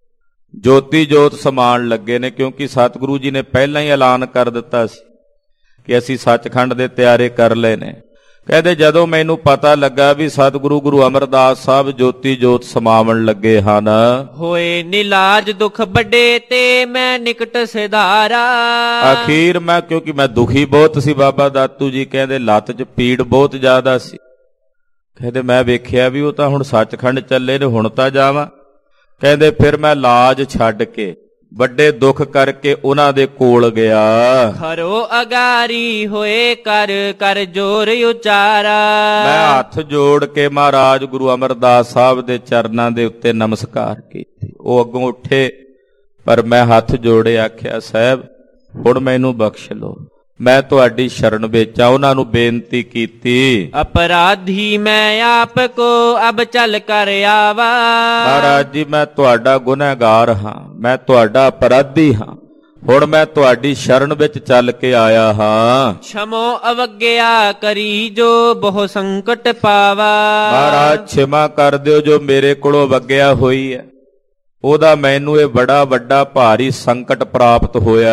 ਜੋਤੀ ਜੋਤ ਸਮਾਣ ਲੱਗੇ ਨੇ, ਕਿਉਂਕਿ ਸਤਿਗੁਰੂ ਜੀ ਨੇ ਪਹਿਲਾਂ ਹੀ ਐਲਾਨ ਕਰ ਦਿੱਤਾ ਸੀ ਕਿ ਅਸੀਂ ਸੱਚਖੰਡ ਦੇ ਤਿਆਰੇ ਕਰ ਲਏ ਨੇ। ਕਹਿੰਦੇ ਜਦੋਂ ਮੈਨੂੰ ਪਤਾ ਲੱਗਾ ਵੀ ਸਤਿਗੁਰੂ ਗੁਰੂ ਅਮਰਦਾਸ ਸਾਹਿਬ ਜੋਤੀ ਜੋਤ ਸਮਾਵਣ ਲੱਗੇ ਹਨ, ਹੋਏ ਨਿਲਾਜ ਦੁੱਖ ਵੱਡੇ ਤੇ ਮੈਂ ਨਿਕਟ ਸਿਧਾਰਾ। ਅਖੀਰ ਮੈਂ, ਕਿਉਂਕਿ ਮੈਂ ਦੁਖੀ ਬਹੁਤ ਸੀ, ਬਾਬਾ ਦਾਤੂ ਜੀ ਕਹਿੰਦੇ ਲੱਤ 'ਚ ਪੀੜ ਬਹੁਤ ਜ਼ਿਆਦਾ ਸੀ। ਕਹਿੰਦੇ ਮੈਂ ਵੇਖਿਆ ਵੀ ਉਹ ਤਾਂ ਹੁਣ ਸੱਚਖੰਡ ਚੱਲੇ ਨੇ, ਹੁਣ ਤਾਂ ਜਾਵਾਂ। ਕਹਿੰਦੇ ਫਿਰ ਮੈਂ ਲਾਜ ਛੱਡ ਕੇ ਵੱਡੇ ਦੁੱਖ ਕਰਕੇ ਉਹਨਾਂ ਦੇ ਕੋਲ ਗਿਆ। ਖਰੋ ਅਗਾਰੀ ਹੋਏ ਕਰ ਕਰ ਜੋਰ ਉਚਾਰਾ। ਮੈਂ ਹੱਥ ਜੋੜ ਕੇ ਮਹਾਰਾਜ ਗੁਰੂ ਅਮਰਦਾਸ ਸਾਹਿਬ ਦੇ ਚਰਨਾਂ ਦੇ ਉੱਤੇ ਨਮਸਕਾਰ ਕੀਤੀ। ਉਹ ਅੱਗੋਂ ਉੱਠੇ ਪਰ ਮੈਂ ਹੱਥ ਜੋੜੇ ਆਖਿਆ ਸਾਹਿਬ ਹੁਣ ਮੈਨੂੰ ਬਖਸ਼ ਲਓ, ਮੈਂ ਤੁਹਾਡੀ ਸ਼ਰਨ ਵਿੱਚ ਆ। ਉਹਨਾਂ ਨੂੰ ਬੇਨਤੀ ਕੀਤੀ, ਅਪਰਾਧੀ ਮੈਂ ਆਪ ਕੋ ਅਬ ਚੱਲ ਕਰ ਆਵਾ। ਮਹਾਰਾਜ ਜੀ ਮੈਂ ਤੁਹਾਡਾ ਗੁਨਹਗਾਰ ਹਾਂ, ਮੈਂ ਤੁਹਾਡਾ ਅਪਰਾਧੀ ਹਾਂ, ਹੁਣ ਮੈਂ ਤੁਹਾਡੀ ਸ਼ਰਨ ਵਿੱਚ ਚੱਲ ਕੇ ਆਇਆ ਹਾਂ। ਛਮੋ ਅਵਗਿਆ ਕਰੀ ਜੋ ਬਹੁ ਸੰਕਟ ਪਾਵਾ। ਮਹਾਰਾਜ ਛਿਮਾ ਕਰ ਦਿਓ ਜੋ ਮੇਰੇ ਕੋਲੋਂ ਵਗਿਆ ਹੋਈ ਹੈ, ਉਹਦਾ ਮੈਨੂੰ ਇਹ ਬੜਾ ਵੱਡਾ ਭਾਰੀ ਸੰਕਟ ਪ੍ਰਾਪਤ ਹੋਇਆ।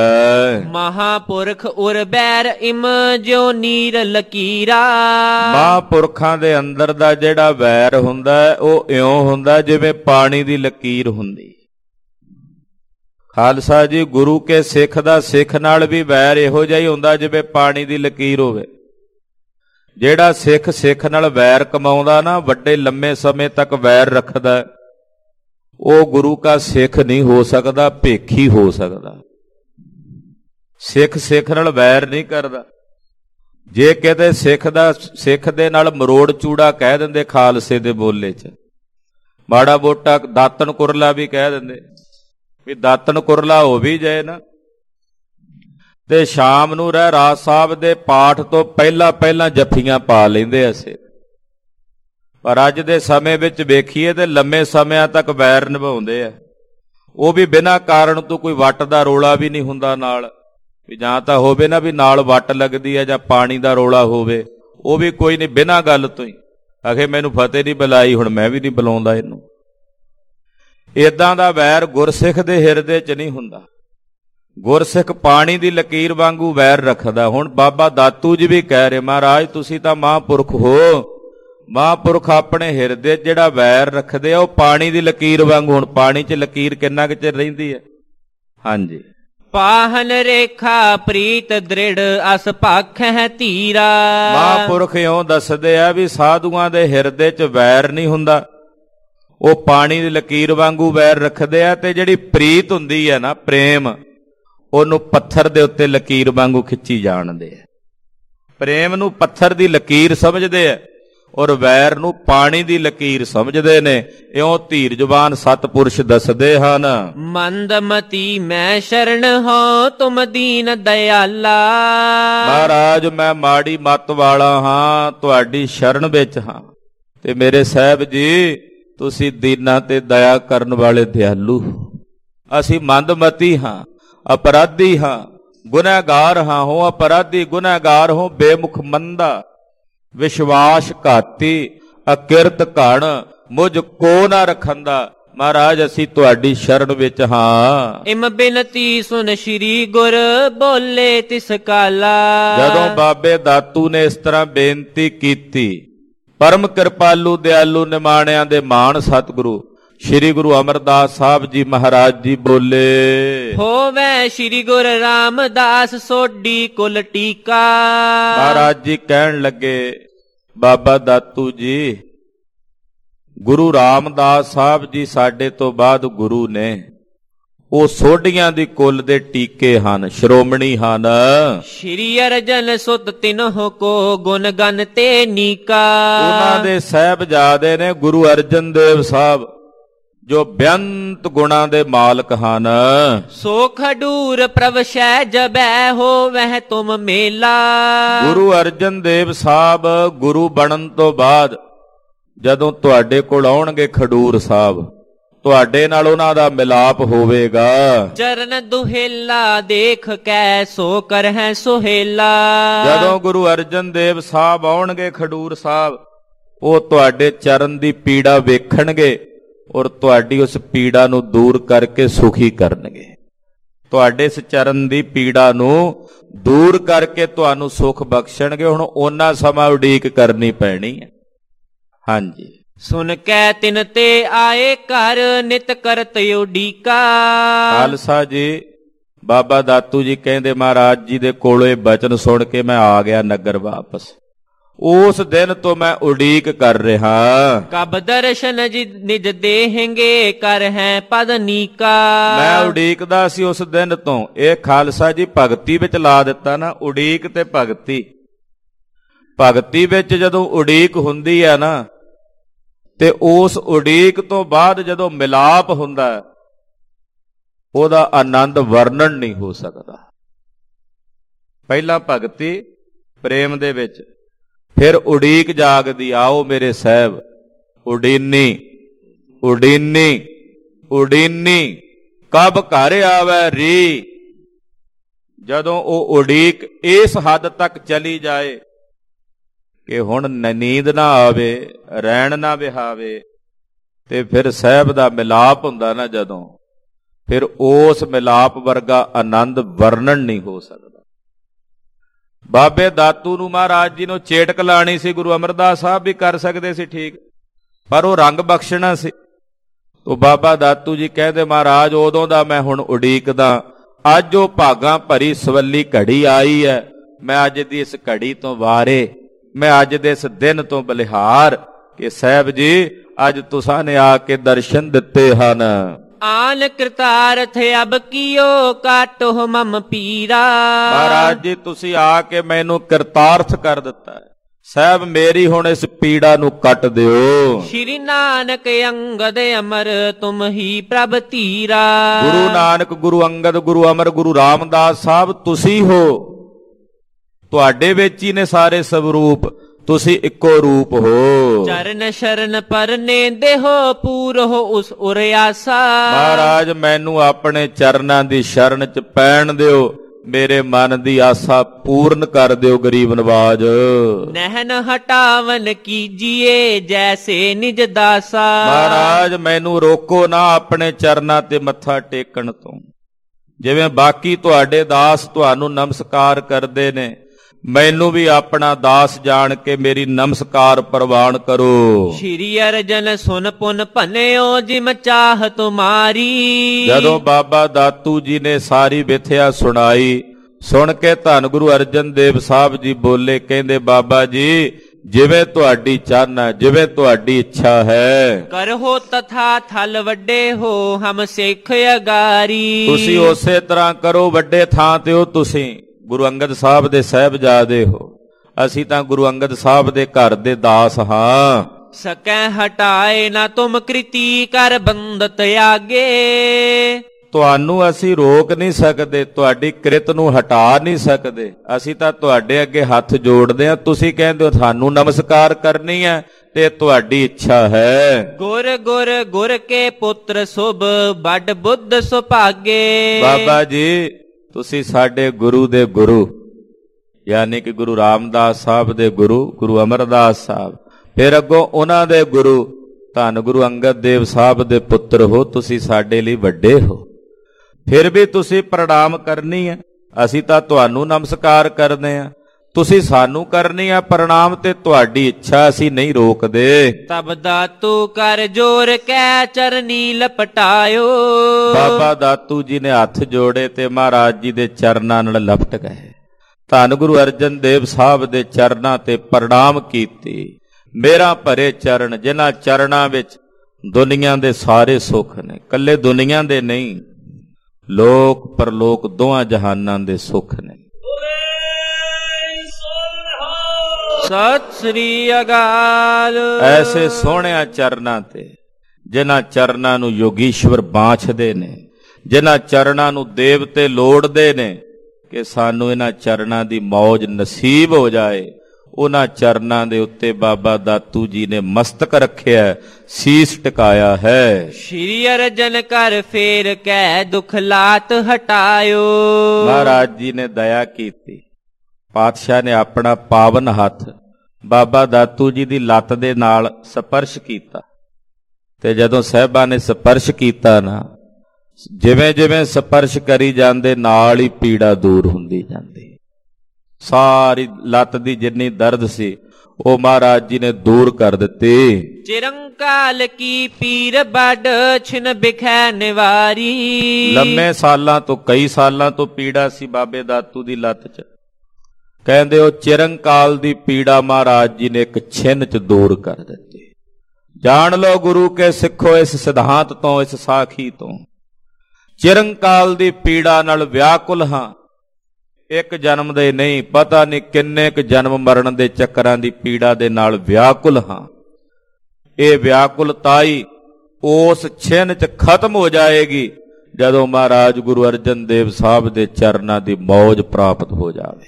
ਮਹਾਪੁਰਖ ਉਰ ਬੈਰ ਇਮ ਜਿਉ ਨੀਰ ਲਕੀਰਾ। ਮਹਾਂਪੁਰਖਾਂ ਦੇ ਅੰਦਰ ਦਾ ਜਿਹੜਾ ਵੈਰ ਹੁੰਦਾ ਉਹ ਇਉਂ ਹੁੰਦਾ ਜਿਵੇਂ ਪਾਣੀ ਦੀ ਲਕੀਰ ਹੁੰਦੀ। ਖਾਲਸਾ ਜੀ ਗੁਰੂ ਕੇ ਸਿੱਖ ਦਾ ਸਿੱਖ ਨਾਲ ਵੀ ਵੈਰ ਇਹੋ ਜਿਹਾ ਹੀ ਹੁੰਦਾ ਜਿਵੇਂ ਪਾਣੀ ਦੀ ਲਕੀਰ ਹੋਵੇ। ਜਿਹੜਾ ਸਿੱਖ ਸਿੱਖ ਨਾਲ ਵੈਰ ਕਮਾਉਂਦਾ ਨਾ, ਵੱਡੇ ਲੰਮੇ ਸਮੇਂ ਤੱਕ ਵੈਰ ਰੱਖਦਾ, ਉਹ ਗੁਰੂ ਕਾ ਸਿੱਖ ਨਹੀਂ ਹੋ ਸਕਦਾ, ਭੇਖੀ ਹੋ ਸਕਦਾ। ਸਿੱਖ ਸਿੱਖ ਨਾਲ ਵੈਰ ਨਹੀਂ ਕਰਦਾ। ਜੇ ਕਿਤੇ ਸਿੱਖ ਦੇ ਨਾਲ ਮਰੋੜ ਚੂੜਾ ਕਹਿ ਦਿੰਦੇ ਖਾਲਸੇ ਦੇ ਬੋਲੇ 'ਚ, ਮਾੜਾ ਮੋਟਾ ਦਾਤਣ ਕੁਰਲਾ ਵੀ ਕਹਿ ਦਿੰਦੇ, ਵੀ ਦਾਤਣ ਕੁਰਲਾ ਹੋ ਵੀ ਜਾਏ ਨਾ, ਤੇ ਸ਼ਾਮ ਨੂੰ ਰਹਿਰਾਸ ਸਾਹਿਬ ਦੇ ਪਾਠ ਤੋਂ ਪਹਿਲਾਂ ਜੱਫੀਆਂ ਪਾ ਲੈਂਦੇ ਅਸੀਂ। ਪਰ ਅੱਜ ਦੇ ਸਮੇਂ ਵਿੱਚ ਵੇਖੀਏ ਤੇ ਲੰਮੇ ਸਮਿਆਂ ਤੱਕ ਵੈਰ ਨਿਭਾਉਂਦੇ ਆ, ਉਹ ਵੀ ਬਿਨਾਂ ਕਾਰਨ ਤੋਂ। ਕੋਈ ਵੱਟ ਦਾ ਰੋਲਾ ਵੀ ਨਹੀਂ ਹੁੰਦਾ ਨਾਲ, ਵੀ ਜਾਂ ਤਾਂ ਹੋਵੇ ਨਾ ਵੀ ਨਾਲ ਵੱਟ ਲੱਗਦੀ ਹੈ ਜਾਂ ਪਾਣੀ ਦਾ ਰੋਲਾ ਹੋਵੇ, ਉਹ ਵੀ ਕੋਈ ਨਹੀਂ, ਬਿਨਾਂ ਗੱਲ ਤੋਂ ਹੀ ਆਖੇ ਮੈਨੂੰ ਫਤਿਹ ਨਹੀਂ ਬੁਲਾਈ, ਹੁਣ ਮੈਂ ਵੀ ਨਹੀਂ ਬੁਲਾਉਂਦਾ ਇਹਨੂੰ। ਏਦਾਂ ਦਾ ਵੈਰ ਗੁਰਸਿੱਖ ਦੇ ਹਿਰਦੇ 'ਚ ਨਹੀਂ ਹੁੰਦਾ। ਗੁਰਸਿੱਖ ਪਾਣੀ ਦੀ ਲਕੀਰ ਵਾਂਗੂ ਵੈਰ ਰੱਖਦਾ। ਹੁਣ ਬਾਬਾ ਦਾਤੂ ਜੀ ਵੀ ਕਹਿ ਰਹੇ, ਮਹਾਰਾਜ ਤੁਸੀਂ ਤਾਂ ਮਹਾਂਪੁਰਖ ਹੋ, ਮਹਾਂਪੁਰਖ ਆਪਣੇ ਹਿਰਦੇ 'ਚ ਜਿਹੜਾ ਵੈਰ ਰੱਖਦੇ ਆ ਉਹ ਪਾਣੀ ਦੀ ਲਕੀਰ ਵਾਂਗੂ। ਹੁਣ ਪਾਣੀ 'ਚ ਲਕੀਰ ਕਿੰਨਾ ਕੁ ਚਿਰ ਰਹਿੰਦੀ ਹੈ? ਹਾਂਜੀ। ਪਾਹਨ ਰੇਖਾ ਪ੍ਰੀਤ ਦ੍ਰਿੜ ਅਸ ਭਾਖ ਹੈ ਧੀਰਾ। ਮਹਾਂਪੁਰਖ ਇਉਂ ਦੱਸਦੇ ਆ ਵੀ ਸਾਧੂਆਂ ਦੇ ਹਿਰਦੇ 'ਚ ਵੈਰ ਨਹੀਂ ਹੁੰਦਾ, ਉਹ ਪਾਣੀ ਦੀ ਲਕੀਰ ਵਾਂਗੂ ਵੈਰ ਰੱਖਦੇ ਆ। ਤੇ ਜਿਹੜੀ ਪ੍ਰੀਤ ਹੁੰਦੀ ਹੈ ਨਾ, ਪ੍ਰੇਮ, ਉਹਨੂੰ ਪੱਥਰ ਦੇ ਉੱਤੇ ਲਕੀਰ ਵਾਂਗੂ ਖਿੱਚੀ ਜਾਣਦੇ ਆ। ਪ੍ਰੇਮ ਨੂੰ ਪੱਥਰ ਦੀ ਲਕੀਰ ਸਮਝਦੇ ਆ ਔਰ ਵੈਰ ਨੂੰ ਪਾਣੀ ਦੀ ਲਕੀਰ ਸਮਝਦੇ ਨੇ। ਇਉਂ ਧੀਰਜਵਾਨ ਸਤਪੁਰਸ਼ ਦੱਸਦੇ ਹਨ। ਮੰਦਮਤੀ ਮੈਂ ਸ਼ਰਨ ਹੋ ਤੁਮ ਦੀਨ ਦਇਆਲਾ। ਮਹਾਰਾਜ ਮੈਂ ਮਾੜੀ ਮੱਤ ਵਾਲਾ ਹਾਂ, ਤੁਹਾਡੀ ਸ਼ਰਨ ਵਿੱਚ ਹਾਂ, ਤੇ ਮੇਰੇ ਸਾਹਿਬ ਜੀ ਤੁਸੀਂ ਦੀਨਾਂ ਤੇ ਦਇਆ ਕਰਨ ਵਾਲੇ ਦਿਆਲੂ। ਅਸੀਂ ਮੰਦਮਤੀ ਹਾਂ, ਅਪਰਾਧੀ ਹਾਂ, ਗੁਨਹਗਾਰ ਹਾਂ। ਹੋ ਅਪਰਾਧੀ ਗੁਨਹਗਾਰ ਹੋ, ਬੇਮੁਖ ਮੰਦਾ, ਵਿਸ਼ਵਾਸ ਘਾਤੀ, ਅਕਿਰਤ ਘਣ, ਮੁਝ ਕੋ ਨਾ ਰਖੰਦਾ। ਮਹਾਰਾਜ ਅਸੀਂ ਤੁਹਾਡੀ ਸ਼ਰਨ ਵਿੱਚ ਹਾਂ। ਇਮ ਬਿਨਤੀ ਸੁਨ ਸ਼੍ਰੀ ਗੁਰ ਬੋਲੇ ਤਿਸ ਕਾਲਾ। ਜਦੋਂ ਬਾਬੇ ਦਾਤੂ ਨੇ ਇਸ ਤਰ੍ਹਾਂ ਬੇਨਤੀ ਕੀਤੀ, ਪਰਮ ਕਿਰਪਾਲੂ ਦਿਆਲੂ ਨਿਮਾਣਿਆਂ ਦੇ ਮਾਣ ਸਤਿਗੁਰੂ ਸ਼੍ਰੀ ਗੁਰੂ ਅਮਰਦਾਸ ਸਾਹਿਬ ਜੀ ਮਹਾਰਾਜ ਜੀ ਬੋਲੇ, ਹੋਵੇ ਸ਼੍ਰੀ ਗੁਰ ਰਾਮਦਾਸ ਸੋਢੀ ਕੁਲ ਟੀਕਾ। ਮਹਾਰਾਜ ਜੀ ਕਹਿਣ ਲੱਗੇ, ਬਾਬਾ ਦਾਤੂ ਜੀ ਗੁਰੂ ਰਾਮਦਾਸ ਸਾਹਿਬ ਜੀ ਸਾਡੇ ਤੋਂ ਬਾਅਦ ਗੁਰੂ ਨੇ, ਉਹ ਸੋਢੀਆਂ ਦੀ ਕੁਲ ਦੇ ਟੀਕੇ ਹਨ, ਸ਼੍ਰੋਮਣੀ ਹਨ। ਸ਼੍ਰੀ ਅਰਜਨ ਸੁਤ ਤਿਨਹੁ ਕੋ ਗੁਣ ਗਨ ਤੇ ਨੀਕਾ। ਉਹਨਾਂ ਦੇ ਸਾਹਿਬਜ਼ਾਦੇ ਨੇ ਗੁਰੂ ਅਰਜਨ ਦੇਵ ਸਾਹਿਬ, ਜੋ ਬੇਅੰਤ ਗੁਣਾਂ ਦੇ ਮਾਲਕ ਹਨ। ਸੋ ਖਡੂਰ ਪ੍ਰਭ ਸ਼ੈ ਜਬੈ ਹੋਵਹਿ ਤੁਮ ਮੇਲਾ। ਗੁਰੂ ਅਰਜਨ ਦੇਵ ਸਾਹਿਬ ਗੁਰੂ ਬਣਨ ਤੋਂ ਬਾਅਦ ਜਦੋਂ ਤੁਹਾਡੇ ਕੋਲ ਆਉਣਗੇ ਖਡੂਰ ਸਾਹਿਬ, ਤੁਹਾਡੇ ਨਾਲ ਉਹਨਾਂ ਦਾ ਮਿਲਾਪ ਹੋਵੇਗਾ। ਚਰਨ ਦੁਹੇਲਾ ਦੇਖ ਕੈ ਸੋ ਕਰਹਿ ਸੁਹੇਲਾ। ਜਦੋਂ ਗੁਰੂ ਅਰਜਨ ਦੇਵ ਸਾਹਿਬ ਆਉਣਗੇ ਖਡੂਰ ਸਾਹਿਬ, ਉਹ ਤੁਹਾਡੇ ਚਰਨ ਦੀ ਪੀੜਾ ਵੇਖਣਗੇ ਔਰ ਤੁਹਾਡੀ ਉਸ ਪੀੜਾ ਨੂੰ ਦੂਰ ਕਰਕੇ ਸੁਖੀ ਕਰਨਗੇ। ਤੁਹਾਡੇ ਇਸ ਚਰਨ ਦੀ ਪੀੜਾ ਨੂੰ ਦੂਰ ਕਰਕੇ ਤੁਹਾਨੂੰ ਸੁਖ ਬਖਸ਼ਣਗੇ। ਹੁਣ ਉਹਨਾਂ ਸਮਾਂ ਉਡੀਕ ਕਰਨੀ ਪੈਣੀ ਹੈ। ਹਾਂਜੀ। ਸੁਨ ਕੈ ਤਿਨ ਤੇ ਆਏ ਘਰ ਨਿਤ ਕਰਤ ਉਡੀਕਾ। ਖਾਲਸਾ ਜੀ ਬਾਬਾ ਦਾਤੂ ਜੀ ਕਹਿੰਦੇ, ਮਹਾਰਾਜ ਜੀ ਦੇ ਕੋਲੋਂ ਇਹ ਬਚਨ ਸੁਣ ਕੇ ਮੈਂ ਆ ਗਿਆ ਨਗਰ ਵਾਪਸ। ਉਸ ਦਿਨ ਤੋਂ ਮੈਂ ਉਡੀਕ ਕਰ ਰਿਹਾ। ਕਬ ਦਰਸ਼ਨ ਨਿਜ ਦੇਹੰਗੇ ਕਰ ਹੈ ਪਦ ਨੀਕਾ। ਮੈਂ ਉਡੀਕਦਾ ਸੀ ਉਸ ਦਿਨ ਤੋਂ। ਇਹ ਖਾਲਸਾ ਜੀ ਭਗਤੀ ਵਿੱਚ ਲਾ ਦਿੱਤਾ ਨਾ, ਉਡੀਕ ਤੇ ਭਗਤੀ। ਭਗਤੀ ਵਿੱਚ ਜਦੋਂ ਉਡੀਕ ਹੁੰਦੀ ਹੈ ਨਾ, ਤੇ ਉਸ ਉਡੀਕ ਤੋਂ ਬਾਅਦ ਜਦੋਂ ਮਿਲਾਪ ਹੁੰਦਾ, ਉਹਦਾ ਆਨੰਦ ਵਰਣਨ ਨਹੀਂ ਹੋ ਸਕਦਾ। ਪਹਿਲਾਂ ਭਗਤੀ ਪ੍ਰੇਮ ਦੇ ਵਿੱਚ, ਫਿਰ ਉਡੀਕ ਜਾਗਦੀ। ਆਓ ਮੇਰੇ ਸਾਹਿਬ, ਉਡੀਨੀ ਉਡੀਨੀ ਉਡੀਨੀ ਕਬ ਘਰ ਆਵੈ ਰੀ। ਜਦੋਂ ਉਹ ਉਡੀਕ ਇਸ ਹੱਦ ਤੱਕ ਚਲੀ ਜਾਏ ਕਿ ਹੁਣ ਨੀਂਦ ਨਾ ਆਵੇ, ਰੈਣ ਨਾ ਵਿਹਾਵੇ, ਤੇ ਫਿਰ ਸਾਹਿਬ ਦਾ ਮਿਲਾਪ ਹੁੰਦਾ ਨਾ ਜਦੋਂ, ਫਿਰ ਉਸ ਮਿਲਾਪ ਵਰਗਾ ਆਨੰਦ ਵਰਣਨ ਨਹੀਂ ਹੋ ਸਕਦਾ। ਬਾਬੇ ਦਾਤੂ ਨੂੰ ਮਹਾਰਾਜ ਜੀ ਨੂੰ ਚੇਟਕ ਲਾਣੀ ਸੀ, ਗੁਰੂ ਅਮਰਦਾਸ ਸਾਹਿਬ ਵੀ ਕਰ ਸਕਦੇ ਸੀ ਠੀਕ, ਪਰ ਉਹ ਰੰਗ ਬਖਸ਼ਣਾ ਸੀ। ਉਹ ਬਾਬਾ ਦਾਤੂ ਜੀ ਕਹਿੰਦੇ, ਮਹਾਰਾਜ ਉਦੋਂ ਦਾ ਮੈਂ ਹੁਣ ਉਡੀਕਦਾ, ਅੱਜ ਉਹ ਭਾਗਾਂ ਭਰੀ ਸਵੱਲੀ ਘੜੀ ਆਈ ਹੈ। ਮੈਂ ਅੱਜ ਦੀ ਇਸ ਘੜੀ ਤੋਂ ਵਾਰੇ, ਮੈਂ ਅੱਜ ਦੇ ਇਸ ਦਿਨ ਤੋਂ ਬਲਿਹਾਰ ਕਿ ਸਾਹਿਬ ਜੀ ਅੱਜ ਤੁਸਾਂ ਨੇ ਆ ਕੇ ਦਰਸ਼ਨ ਦਿੱਤੇ ਹਨ। ਆਨ ਕਰਤਾਰਥ ਅਬ ਕੀਓ ਕਾਟੋ ਮਮ ਪੀਰਾ। ਮਹਾਰਾਜ ਜੀ ਤੁਸੀਂ ਆ ਕੇ ਮੈਨੂੰ ਕਰਤਾਰਥ ਕਰ ਦਿੱਤਾ ਹੈ। ਸਾਹਿਬ ਮੇਰੀ ਹੁਣ ਇਸ ਪੀੜਾ ਨੂੰ ਕੱਟ ਦਿਓ। ਸ਼੍ਰੀ ਨਾਨਕ ਅੰਗਦ ਅਮਰ ਤੁਮ ਹੀ ਪ੍ਰਭ ਧੀਰਾ। ਗੁਰੂ ਨਾਨਕ, ਗੁਰੂ ਅੰਗਦ, ਗੁਰੂ ਅਮਰ, ਗੁਰੂ ਰਾਮਦਾਸ ਸਾਹਿਬ ਤੁਸੀਂ ਹੋ। ਤੁਹਾਡੇ ਵਿੱਚ ਹੀ ਨੇ ਸਾਰੇ ਸਵਰੂਪ, ਤੁਸੀਂ ਇੱਕੋ ਰੂਪ ਹੋ। ਚਰਨ ਸ਼ਰਨ ਪਰਨੇ ਦੇਹੋ ਪੂਰੋ ਉਸ ਉਰਿਆਸਾ। ਮਹਾਰਾਜ ਮੈਨੂੰ ਆਪਣੇ ਚਰਨਾਂ ਦੀ ਸ਼ਰਨ ਚ ਪੈਣ ਦਿਓ, ਮੇਰੇ ਮਨ ਦੀ ਆਸਾ ਪੂਰਨ ਕਰ ਦਿਓ ਗਰੀਬ ਨਵਾਜ। ਨਹਿਨ ਹਟਾਵਨ ਕੀਜੀਏ ਜੈਸੇ ਨਿਜ ਦਾਸਾ। ਮਹਾਰਾਜ ਮੈਨੂੰ ਰੋਕੋ ਨਾ ਆਪਣੇ ਚਰਨਾਂ ਤੇ ਮੱਥਾ ਟੇਕਣ ਤੋਂ। ਜਿਵੇਂ ਬਾਕੀ ਤੁਹਾਡੇ ਦਾਸ ਤੁਹਾਨੂੰ ਨਮਸਕਾਰ ਕਰਦੇ ਨੇ, ਮੈਨੂੰ ਵੀ ਆਪਣਾ ਦਾਸ ਜਾਣ ਕੇ ਮੇਰੀ ਨਮਸਕਾਰ ਪ੍ਰਵਾਨ ਕਰੋ। ਸ਼੍ਰੀ ਅਰਜਨ ਸੁਨ ਪੁਨ ਭਨਿਓ ਜਿਮ ਚਾਹ ਤੁਮਾਰੀ। ਜਦੋਂ ਬਾਬਾ ਦਾਤੂ ਜੀ ਨੇ ਸਾਰੀ ਵਿਥਿਆ ਸੁਣਾਈ, ਸੁਣ ਕੇ ਧੰਨ ਗੁਰੂ ਅਰਜਨ ਦੇਵ ਸਾਹਿਬ ਜੀ ਬੋਲੇ, ਕਹਿੰਦੇ ਬਾਬਾ ਜੀ ਜਿਵੇਂ ਤੁਹਾਡੀ ਚਾਹਨਾ, ਜਿਵੇਂ ਤੁਹਾਡੀ ਇੱਛਾ ਹੈ। ਕਰੋ ਤਥਾ ਥਲ ਵੱਡੇ ਹੋ ਹਮ ਸਿੱਖ ਅਗਾਰੀ। ਤੁਸੀਂ ਉਸੇ ਤਰ੍ਹਾਂ ਕਰੋ, ਵੱਡੇ ਥਾਂ ਤੇ ਹੋ ਤੁਸੀਂ, ਗੁਰੂ ਅੰਗਦ ਸਾਹਿਬ ਦੇ ਸਾਹਿਬਜ਼ਾਦੇ ਹੋ। ਅਸੀਂ ਤਾਂ ਗੁਰੂ ਅੰਗਦ ਸਾਹਿਬ ਦੇ ਘਰ ਦੇ ਦਾਸ ਹਾਂ। ਸਕੈ ਹਟਾਏ ਨਾ ਤੁਮ ਕ੍ਰਿਤੀ ਕਰ ਬੰਦਤ ਆਗੇ। ਤੁਹਾਨੂੰ ਅਸੀਂ ਰੋਕ ਨਹੀਂ ਸਕਦੇ, ਤੁਹਾਡੀ ਕ੍ਰਿਤ ਨੂੰ ਹਟਾ ਨਹੀਂ ਸਕਦੇ। ਅਸੀਂ ਤਾਂ ਤੁਹਾਡੇ ਅੱਗੇ ਹੱਥ ਜੋੜਦੇ ਹਾਂ, ਤੁਸੀਂ ਕਹਿੰਦੇ ਹੋ ਸਾਨੂੰ ਨਮਸਕਾਰ ਕਰਨੀ ਹੈ ਤੇ ਤੁਹਾਡੀ ਇੱਛਾ ਹੈ। ਗੁਰ ਗੁਰ ਗੁਰ ਕੇ ਪੁੱਤਰ ਸੁਭ ਵੱਡ ਬੁੱਧ ਸੁਭਾਗੇ। ਬਾਬਾ ਜੀ ਤੁਸੀਂ ਸਾਡੇ ਗੁਰੂ ਦੇ ਗੁਰੂ, ਯਾਨੀ ਕਿ ਗੁਰੂ ਰਾਮਦਾਸ ਸਾਹਿਬ ਦੇ ਗੁਰੂ, ਗੁਰੂ ਅਮਰਦਾਸ ਸਾਹਿਬ, ਫਿਰ ਅੱਗੋਂ ਉਹਨਾਂ ਦੇ ਗੁਰੂ ਧੰਨ ਗੁਰੂ ਅੰਗਦ ਦੇਵ ਸਾਹਿਬ ਦੇ ਪੁੱਤਰ ਹੋ। ਤੁਸੀਂ ਸਾਡੇ ਲਈ ਵੱਡੇ ਹੋ, ਫਿਰ ਵੀ ਤੁਸੀਂ ਪ੍ਰਣਾਮ ਕਰਨੀ ਹੈ। ਅਸੀਂ ਤਾਂ ਤੁਹਾਨੂੰ ਨਮਸਕਾਰ ਕਰਦੇ ਹਾਂ, ਤੁਸੀਂ ਸਾਨੂੰ ਕਰਨੀ ਆ ਪ੍ਰਣਾਮ, ਤੇ ਤੁਹਾਡੀ ਇੱਛਾ ਅਸੀਂ ਨਹੀਂ ਰੋਕਦੇ। ਤਬ ਦਾਤੂ ਕਰ ਜੋਰ ਕੈ ਚਰਨੀ ਲਪਟਾਇਓ। ਬਾਬਾ ਦਾਤੂ ਜੀ ਨੇ ਹੱਥ ਜੋੜੇ ਤੇ ਮਹਾਰਾਜ ਜੀ ਦੇ ਚਰਨਾਂ ਨਾਲ ਲਪਟ ਗਏ। ਧੰਨ ਗੁਰੂ ਅਰਜਨ ਦੇਵ ਸਾਹਿਬ ਦੇ ਚਰਨਾਂ ਤੇ ਪ੍ਰਣਾਮ ਕੀਤੀ। ਮੇਰਾ ਭਰੇ ਚਰਨ, ਜਿਨ੍ਹਾਂ ਚਰਨਾਂ ਵਿੱਚ ਦੁਨੀਆਂ ਦੇ ਸਾਰੇ ਸੁੱਖ ਨੇ, ਕੱਲੇ ਦੁਨੀਆਂ ਦੇ ਨਹੀਂ, ਲੋਕ ਪਰਲੋਕ ਦੋਹਾਂ ਜਹਾਨਾਂ ਦੇ ਸੁੱਖ ਨੇ। ਸਤਿ ਸ੍ਰੀ ਅਕਾਲ। ਐਸੇ ਸੋਹਣਿਆਂ ਚਰਨਾਂ ਤੇ, ਜਿਨ੍ਹਾਂ ਚਰਨਾਂ ਨੂੰ ਯੋਗੀਸ਼ਵਰ ਬਾਂਛਦੇ ਨੇ, ਜਿਨ੍ਹਾਂ ਚਰਨਾਂ ਨੂੰ ਦੇਵਤੇ ਲੋੜਦੇ ਨੇ ਕਿ ਸਾਨੂੰ ਇਹਨਾਂ ਚਰਨਾਂ ਦੀ ਮੌਜ ਨਸੀਬ ਹੋ ਜਾਏ, ਉਹਨਾਂ ਚਰਨਾਂ ਦੇ ਉੱਤੇ ਬਾਬਾ ਦਾਤੂ ਜੀ ਨੇ ਮਸਤਕ ਰੱਖਿਆ, ਸੀਸ ਟਿਕਾਇਆ ਹੈ। ਸ਼੍ਰੀ ਅਰਜਨ ਕਰ ਫੇਰ ਕੈ ਦੁਖ ਲਾਤ ਹਟਾਇਓ। ਮਹਾਰਾਜ ਜੀ ਨੇ ਦਇਆ ਕੀਤੀ। ਪਾਤਸ਼ਾਹ ਨੇ ਆਪਣਾ ਪਾਵਨ ਹੱਥ ਬਾਬਾ ਦਾਤੂ ਜੀ ਦੀ ਲੱਤ ਦੇ ਨਾਲ ਸਪਰਸ਼ ਕੀਤਾ, ਤੇ ਜਦੋਂ ਸਾਹਿਬਾਂ ਨੇ ਸਪਰਸ਼ ਕੀਤਾ ਨਾ, ਜਿਵੇਂ ਜਿਵੇਂ ਸਪਰਸ਼ ਕਰੀ ਜਾਂਦੇ ਨਾਲ ਹੀ ਪੀੜਾ ਦੂਰ ਹੁੰਦੀ ਜਾਂਦੀ। ਸਾਰੀ ਲੱਤ ਦੀ ਜਿੰਨੀ ਦਰਦ ਸੀ ਉਹ ਮਹਾਰਾਜ ਜੀ ਨੇ ਦੂਰ ਕਰ ਦਿੱਤੀ। ਚਿਰੰਕਾਲ ਕੀ ਪੀਰ ਵੱਡ ਛਿਨ ਬਿਖੈ ਨਿਵਾਰੀ। ਲੰਮੇ ਸਾਲਾਂ ਤੋਂ, ਕਈ ਸਾਲਾਂ ਤੋਂ ਪੀੜਾ ਸੀ ਬਾਬੇ ਦਾਤੂ ਦੀ ਲੱਤ 'ਚ। ਕਹਿੰਦੇ ਉਹ ਚਿਰੰਕਾਲ ਦੀ ਪੀੜਾ ਮਹਾਰਾਜ ਜੀ ਨੇ ਇੱਕ ਛਿਨ 'ਚ ਦੂਰ ਕਰ ਦਿੱਤੀ। ਜਾਣ ਲਓ ਗੁਰੂ ਕੇ ਸਿੱਖੋ ਇਸ ਸਿਧਾਂਤ ਤੋਂ, ਇਸ ਸਾਖੀ ਤੋਂ। ਚਿਰੰਕਾਲ ਦੀ ਪੀੜਾ ਨਾਲ ਵਿਆਕੁਲ ਹਾਂ। ਇੱਕ ਜਨਮ ਦੇ ਨਹੀਂ, ਪਤਾ ਨਹੀਂ ਕਿੰਨੇ ਕੁ ਜਨਮ ਮਰਨ ਦੇ ਚੱਕਰਾਂ ਦੀ ਪੀੜਾ ਦੇ ਨਾਲ ਵਿਆਕੁਲ ਹਾਂ। ਇਹ ਵਿਆਕੁਲਤਾ ਹੀ ਉਸ ਛਿਨ 'ਚ ਖਤਮ ਹੋ ਜਾਏਗੀ ਜਦੋਂ ਮਹਾਰਾਜ ਗੁਰੂ ਅਰਜਨ ਦੇਵ ਸਾਹਿਬ ਦੇ ਚਰਨਾਂ ਦੀ ਮੌਜ ਪ੍ਰਾਪਤ ਹੋ ਜਾਵੇ।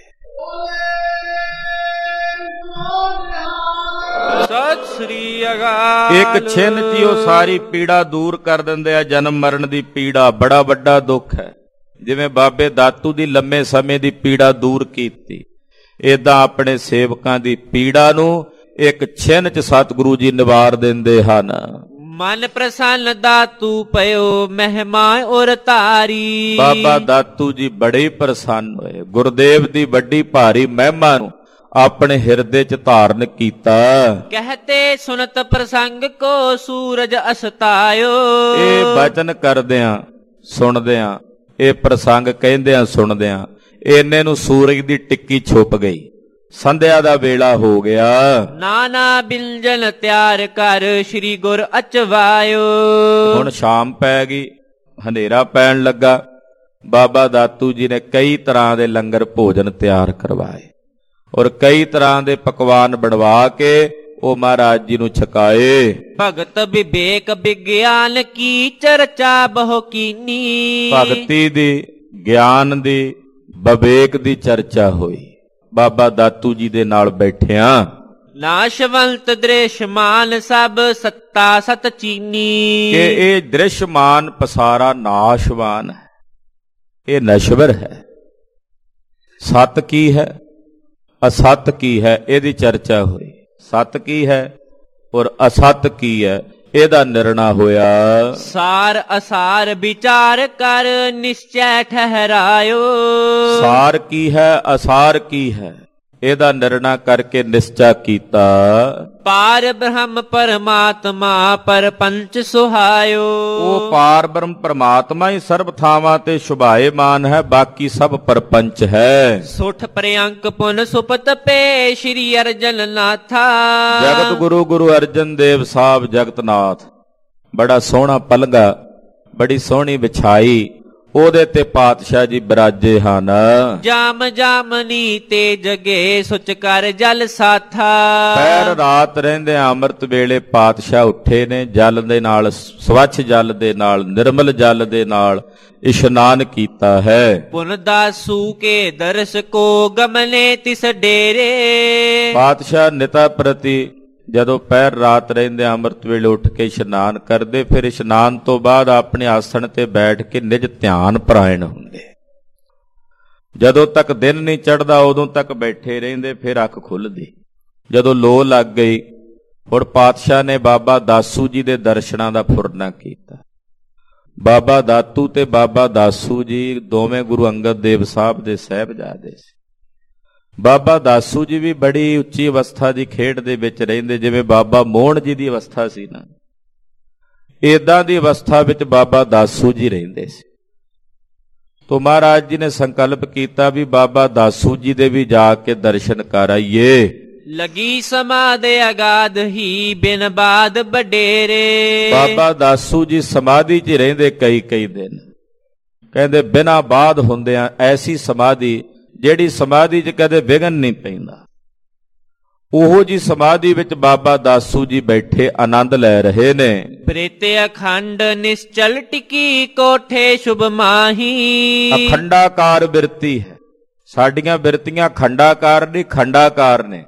ਸਤਿ ਸ੍ਰੀ ਅਕਾਲ। ਇੱਕ ਛਿਨ 'ਚ ਹੀ ਉਹ ਸਾਰੀ ਪੀੜਾ ਦੂਰ ਕਰ ਦਿੰਦੇ ਆ। ਜਨਮ ਮਰਨ ਦੀ ਪੀੜਾ ਬੜਾ ਵੱਡਾ ਦੁੱਖ ਹੈ। ਜਿਵੇਂ ਬਾਬੇ ਦਾਤੂ ਦੀ ਲੰਮੇ ਸਮੇਂ ਦੀ ਪੀੜਾ ਦੂਰ ਕੀਤੀ, ਏਦਾਂ ਆਪਣੇ ਸੇਵਕਾਂ ਦੀ ਪੀੜਾ ਨੂੰ ਇੱਕ ਛਿਨ 'ਚ ਸਤਿਗੁਰੂ ਜੀ ਨਿਵਾਰ ਦਿੰਦੇ ਹਨ। ਮਨ ਪ੍ਰਸੰਨ ਦਾਤੂ ਪਇਓ ਮਹਿਮਾ ਔਰ ਧਾਰੀ। ਬਾਬਾ ਦਾਤੂ ਜੀ ਬੜੇ ਹੀ ਪ੍ਰਸੰਨ ਹੋਏ। ਗੁਰਦੇਵ ਦੀ ਵੱਡੀ ਭਾਰੀ ਮਹਿਮਾ ਨੂੰ ਆਪਣੇ ਹਿਰਦੇ 'ਚ ਧਾਰਨ ਕੀਤਾ। ਕਹਤੇ ਸੁਨਤ ਪ੍ਰਸੰਗ ਕੋ ਸੂਰਜ ਅਸਤਾਇਓ। ਇਹ ਬਚਨ ਕਰਦਿਆਂ ਸੁਣਦਿਆਂ, ਇਹ ਪ੍ਰਸੰਗ ਕਹਿੰਦਿਆਂ ਸੁਣਦਿਆਂ ਇੰਨੇ ਨੂੰ ਸੂਰਜ ਦੀ ਟਿੱਕੀ ਛੁਪ ਗਈ। ਸੰਧਿਆ ਦਾ ਵੇਲਾ ਹੋ ਗਿਆ। ਨਾਨਾ ਬਿਲਜਨ ਤਿਆਰ ਕਰ ਸ੍ਰੀ ਗੁਰ ਅਚਵਾਇਓ। ਹੁਣ ਸ਼ਾਮ ਪੈ ਗਈ, ਹਨੇਰਾ ਪੈਣ ਲੱਗਾ। ਬਾਬਾ ਦਾਤੂ ਜੀ ਨੇ ਕਈ ਤਰ੍ਹਾਂ ਦੇ ਲੰਗਰ ਭੋਜਨ ਤਿਆਰ ਕਰਵਾਏ। ਔਰ ਕਈ ਤਰ੍ਹਾਂ ਦੇ ਪਕਵਾਨ ਬਣਵਾ ਕੇ ਉਹ ਮਹਾਰਾਜ ਜੀ ਨੂੰ ਛਕਾਏ। ਭਗਤ ਵਿਵੇਕ ਵਿਗਿਆਨ ਕੀ ਚਰਚਾ ਬਹੁ ਕੀਨੀ। ਭਗਤੀ ਦੀ, ਗਿਆਨ ਦੀ, ਵਿਵੇਕ ਦੀ ਚਰਚਾ ਹੋਈ ਬਾਬਾ ਦਾਤੂ ਜੀ ਦੇ ਨਾਲ ਬੈਠਿਆਂ। ਨਾਸ਼ਵੰਤ ਦ੍ਰਿਸ਼ਮਾਨ ਸਭ ਸੱਤਾ ਸਤ ਚੀਨੀ। ਕਿ ਇਹ ਦ੍ਰਿਸ਼ਮਾਨ ਪਸਾਰਾ ਨਾਸ਼ਵਾਨ ਹੈ, ਇਹ ਨਸ਼ਵਰ ਹੈ। ਸਤ ਕੀ ਹੈ, ਅਸਤ ਕੀ ਹੈ, ਇਹਦੀ ਚਰਚਾ ਹੋਈ। ਸਤ ਕੀ ਹੈ ਔਰ ਅਸਤ ਕੀ ਹੈ, ਇਹਦਾ ਨਿਰਣਾ ਹੋਇਆ। ਸਾਰ ਅਸਾਰ ਵਿਚਾਰ ਕਰ ਨਿਸ਼ਚੈ ਠਹਿਰਾਇਓ। ਸਾਰ ਕੀ ਹੈ, ਅਸਾਰ ਕੀ ਹੈ, ਇਹਦਾ ਨਿਰਣਾ ਕਰਕੇ ਨਿਸ਼ਚਾ ਕੀਤਾ। ਪਾਰ ਬ੍ਰਹਮ ਪਰਮਾਤਮਾ ਪਰਪੰਚ ਸੁਹਾਇਓ। ਉਹ ਪਾਰ ਬ੍ਰਹਮ ਪਰਮਾਤਮਾ ਹੀ ਸਰਬ ਥਾਵਾਂ ਤੇ ਸ਼ੁਭਾਏਮਾਨ ਹੈ, ਬਾਕੀ ਸਭ ਪਰਪੰਚ ਹੈ। ਸੁਠ ਪ੍ਰਿਅੰਕ ਪੁਨ ਸੁਪਤ ਪੇ ਸ਼੍ਰੀ ਅਰਜਨ ਨਾਥਾ। ਜਗਤ ਗੁਰੂ ਗੁਰੂ ਅਰਜਨ ਦੇਵ ਸਾਹਿਬ ਜਗਤਨਾਥ। ਬੜਾ ਸੋਹਣਾ ਪਲਗਾ, ਬੜੀ ਸੋਹਣੀ ਵਿਛਾਈ, ਉਹਦੇ ਤੇ ਪਾਤਸ਼ਾਹ ਜੀ ਬਿਰਾਜੇ ਹਨ। ਜਾਮ ਜਾਮਨੀ ਤੇ ਜਗੇ ਸੁਚ ਕਰ ਜਲ ਸਾਥਾ। ਪੈਰ ਰਾਤ ਰਹਿੰਦੇ ਅੰਮ੍ਰਿਤ ਵੇਲੇ ਪਾਤਸ਼ਾਹ ਉੱਠੇ ਨੇ, ਜਲ ਦੇ ਨਾਲ, ਸਵੱਛ ਜਲ ਦੇ ਨਾਲ, ਨਿਰਮਲ ਜਲ ਦੇ ਨਾਲ ਇਸ਼ਨਾਨ ਕੀਤਾ ਹੈ। ਪੁਨ ਦਾਸੂ ਕੇ ਦਰਸ ਕੋ ਗਮਨੇ ਤਿਸ ਡੇਰੇ। ਪਾਤਸ਼ਾਹ ਨਿਤਾ ਪ੍ਰਤੀ ਜਦੋਂ ਪੈਰ ਰਾਤ ਰਹਿੰਦੇ ਅੰਮ੍ਰਿਤ ਵੇਲੇ ਉੱਠ ਕੇ ਇਸ਼ਨਾਨ ਕਰਦੇ, ਫਿਰ ਇਸ਼ਨਾਨ ਤੋਂ ਬਾਅਦ ਆਪਣੇ ਆਸਣ ਤੇ ਬੈਠ ਕੇ ਨਿਜ ਧਿਆਨ ਪਰਾਇਣ ਹੁੰਦੇ। ਜਦੋਂ ਤੱਕ ਦਿਨ ਨਹੀਂ ਚੜ੍ਹਦਾ ਉਦੋਂ ਤੱਕ ਬੈਠੇ ਰਹਿੰਦੇ, ਫਿਰ ਅੱਖ ਖੁੱਲਦੀ। ਜਦੋਂ ਲੋ ਲੱਗ ਗਈ, ਹੁਣ ਪਾਤਸ਼ਾਹ ਨੇ ਬਾਬਾ ਦਾਸੂ ਜੀ ਦੇ ਦਰਸ਼ਨਾਂ ਦਾ ਫੁਰਨਾ ਕੀਤਾ। ਬਾਬਾ ਦਾਤੂ ਤੇ ਬਾਬਾ ਦਾਸੂ ਜੀ ਦੋਵੇਂ ਗੁਰੂ ਅੰਗਦ ਦੇਵ ਸਾਹਿਬ ਦੇ ਸਾਹਿਬਜ਼ਾਦੇ ਸੀ। ਬਾਬਾ ਦਾਸੂ ਜੀ ਵੀ ਬੜੀ ਉੱਚੀ ਅਵਸਥਾ ਦੀ ਖੇਡ ਦੇ ਵਿੱਚ ਰਹਿੰਦੇ, ਜਿਵੇਂ ਬਾਬਾ ਮੋਹਣ ਜੀ ਦੀ ਅਵਸਥਾ ਸੀ ਨਾ, ਏਦਾਂ ਦੀ ਅਵਸਥਾ ਵਿੱਚ ਬਾਬਾ ਦਾਸੂ ਜੀ ਰਹਿੰਦੇ ਸੀ। ਤੋ ਮਹਾਰਾਜ ਜੀ ਨੇ ਸੰਕਲਪ ਕੀਤਾ ਵੀ ਬਾਬਾ ਦਾਸੂ ਜੀ ਦੇ ਵੀ ਜਾ ਕੇ ਦਰਸ਼ਨ ਕਰ ਆਈਏ। ਲਗੀ ਸਮਾਧ ਅਗਾਧ ਹੀ ਬਿਨ ਬਾਦ ਬਡੇਰੇ। ਬਾਬਾ ਦਾਸੂ ਜੀ ਸਮਾਧੀ 'ਚ ਰਹਿੰਦੇ ਕਈ ਦਿਨ, ਕਹਿੰਦੇ ਬਿਨਾਂ ਬਾਦ ਹੁੰਦਿਆਂ ਐਸੀ ਸਮਾਧੀ ਜਿਹੜੀ ਸਮਾਧੀ 'ਚ ਕਦੇ ਵਿਘਨ ਨਹੀਂ ਪੈਂਦਾ, ਉਹੋ ਜੀ ਸਮਾਧੀ ਵਿੱਚ ਬਾਬਾ ਦਾਸੂ ਜੀ ਬੈਠੇ ਆਨੰਦ ਲੈ ਰਹੇ ਨੇ। ਬ੍ਰਿਤ ਅਖੰਡ ਨਿਸ਼ਚਲ ਟਿਕੀ ਕੋਠੇ ਸ਼ੁਭ ਮਾਹੀ। ਅਖੰਡਾਕਾਰ ਬਿਰਤੀ ਹੈ। ਸਾਡੀਆਂ ਬਿਰਤੀਆਂ ਖੰਡਾਕਾਰ ਨਹੀਂ, ਖੰਡਾਕਾਰ ਨੇ।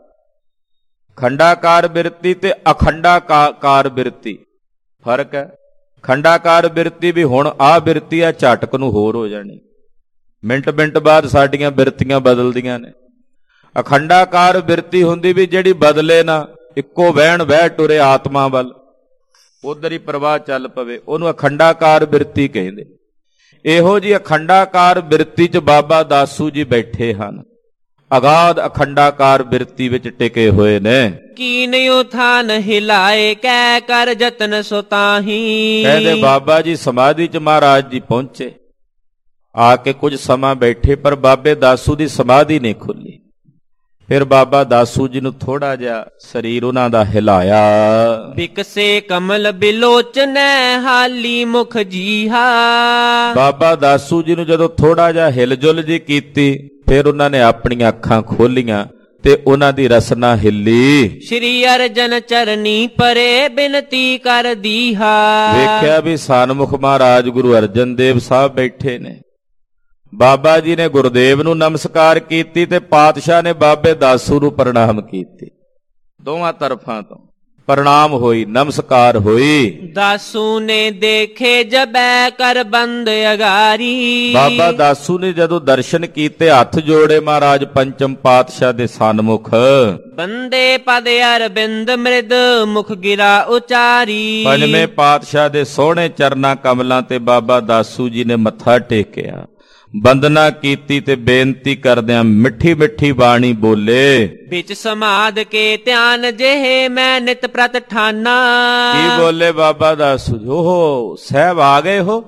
ਖੰਡਾਕਾਰ ਬਿਰਤੀ ਤੇ ਅਖੰਡਾਕਾਰ ਬਿਰਤੀ ਫਰਕ ਹੈ। ਖੰਡਾਕਾਰ ਬਿਰਤੀ ਵੀ ਹੁਣ ਆਹ ਬਿਰਤੀ ਆ, ਝਟਕ ਨੂੰ ਹੋਰ ਹੋ ਜਾਣੀ, ਮਿੰਟ ਬਾਅਦ ਸਾਡੀਆਂ ਬਿਰਤੀਆਂ ਬਦਲਦੀਆਂ ਨੇ। ਅਖੰਡਾਕਾਰ ਬਿਰਤੀ ਹੁੰਦੀ ਵੀ ਜਿਹੜੀ ਬਦਲੇ ਨਾ, ਇੱਕੋ ਵਹਿਣ ਵਹਿ ਟੁਰੇ ਆਤਮਾ ਵੱਲ, ਉਧਰ ਹੀ ਪ੍ਰਵਾਹ ਚੱਲ ਪਵੇ, ਉਹਨੂੰ ਅਖੰਡਾਕਾਰ ਬਿਰਤੀ ਕਹਿੰਦੇ। ਇਹੋ ਜੀ ਅਖੰਡਾਕਾਰ ਬਿਰਤੀ 'ਚ ਬਾਬਾ ਦਾਸੂ ਜੀ ਬੈਠੇ ਹਨ, ਅਗਾਧ ਅਖੰਡਾਕਾਰ ਬਿਰਤੀ ਵਿੱਚ ਟਿਕੇ ਹੋਏ ਨੇ। ਕੀਨ ਉਥਾਨ ਹਿਲਾਏ ਕਹਿ ਕਰ ਜਤਨ ਸੁਤਾਹੀ। ਕਹਿੰਦੇ ਬਾਬਾ ਜੀ ਸਮਾਧੀ 'ਚ ਮਹਾਰਾਜ ਜੀ ਪਹੁੰਚੇ, ਆ ਕੇ ਕੁਝ ਸਮਾਂ ਬੈਠੇ, ਪਰ ਬਾਬੇ ਦਾਸੂ ਦੀ ਸਮਾਧੀ ਨਹੀਂ ਖੁੱਲੀ। ਫਿਰ ਬਾਬਾ ਦਾਸੂ ਜੀ ਨੂੰ ਥੋੜਾ ਜਿਹਾ ਸਰੀਰ ਉਹਨਾਂ ਦਾ ਹਿਲਾਇਆ। ਬਿਕਸੇ ਕਮਲ ਬਿਲੋਚਨੈ ਹਾਲੀ ਮੁਖ ਜੀਹਾ। ਬਾਬਾ ਦਾਸੂ ਜੀ ਨੂੰ ਜਦੋਂ ਥੋੜਾ ਜਿਹਾ ਹਿਲਜੁਲ ਜੀ ਕੀਤੀ, ਫਿਰ ਉਹਨਾਂ ਨੇ ਆਪਣੀਆਂ ਅੱਖਾਂ ਖੋਲੀਆਂ ਤੇ ਉਹਨਾਂ ਦੀ ਰਸਨਾ ਹਿੱਲੀ। ਸ਼੍ਰੀ ਅਰਜਨ ਚਰਨੀ ਪਰੇ ਬਿਨਤੀ ਕਰ ਦੀਹਾ। ਵੇਖਿਆ ਵੀ ਸਨਮੁਖ ਮਹਾਰਾਜ ਗੁਰੂ ਅਰਜਨ ਦੇਵ ਸਾਹਿਬ ਬੈਠੇ ਨੇ। ਬਾਬਾ ਜੀ ਨੇ ਗੁਰਦੇਵ ਨੂੰ ਨਮਸਕਾਰ ਕੀਤੀ ਤੇ ਪਾਤਸ਼ਾਹ ਨੇ ਬਾਬੇ ਦਾਸੂ ਨੂੰ ਪ੍ਰਣਾਮ ਕੀਤੀ। ਦੋਵਾਂ ਤਰਫਾਂ ਤੋਂ ਪ੍ਰਣਾਮ ਹੋਈ, ਨਮਸਕਾਰ ਹੋਈ। ਦਾਸੂ ਨੇ ਦੇਖੇ ਜਬੈ ਕਰ ਬੰਦ ਅਗਾਰੀ। ਬਾਬਾ ਦਾਸੂ ਨੇ ਜਦੋਂ ਦਰਸ਼ਨ ਕੀਤੇ, ਹੱਥ ਜੋੜੇ ਮਹਾਰਾਜ ਪੰਚਮ ਪਾਤਸ਼ਾਹ ਦੇ ਸਨਮੁਖ। ਬੰਦੇ ਪਦ ਅਰਬਿੰਦ ਮ੍ਰਿਦ ਮੁਖ ਗਿਰਾ ਉਚਾਰੀ। ਪੰਜਵੇਂ ਪਾਤਸ਼ਾਹ ਦੇ ਸੋਹਣੇ ਚਰਨਾਂ ਕਮਲਾਂ ਤੇ ਬਾਬਾ ਦਾਸੂ ਜੀ ਨੇ ਮੱਥਾ ਟੇਕਿਆ, ਬੰਦਨਾ ਕੀਤੀ ਤੇ ਬੇਨਤੀ ਕਰਦਿਆਂ ਮਿੱਠੀ ਮਿੱਠੀ ਬਾਣੀ ਬੋਲੇ। ਵਿੱਚ ਸਮਾਧ ਕੇ ਧਿਆਨ ਜਿਹੇ ਮੈਂ ਨਿਤ ਪ੍ਰਤ ਠਾਨਾ। ਕੀ ਬੋਲੇ ਬਾਬਾ ਦਾਸੂ ਜੀ? ਓਹੋ ਸਾਹਿਬ ਆ ਗਏ ਹੋ।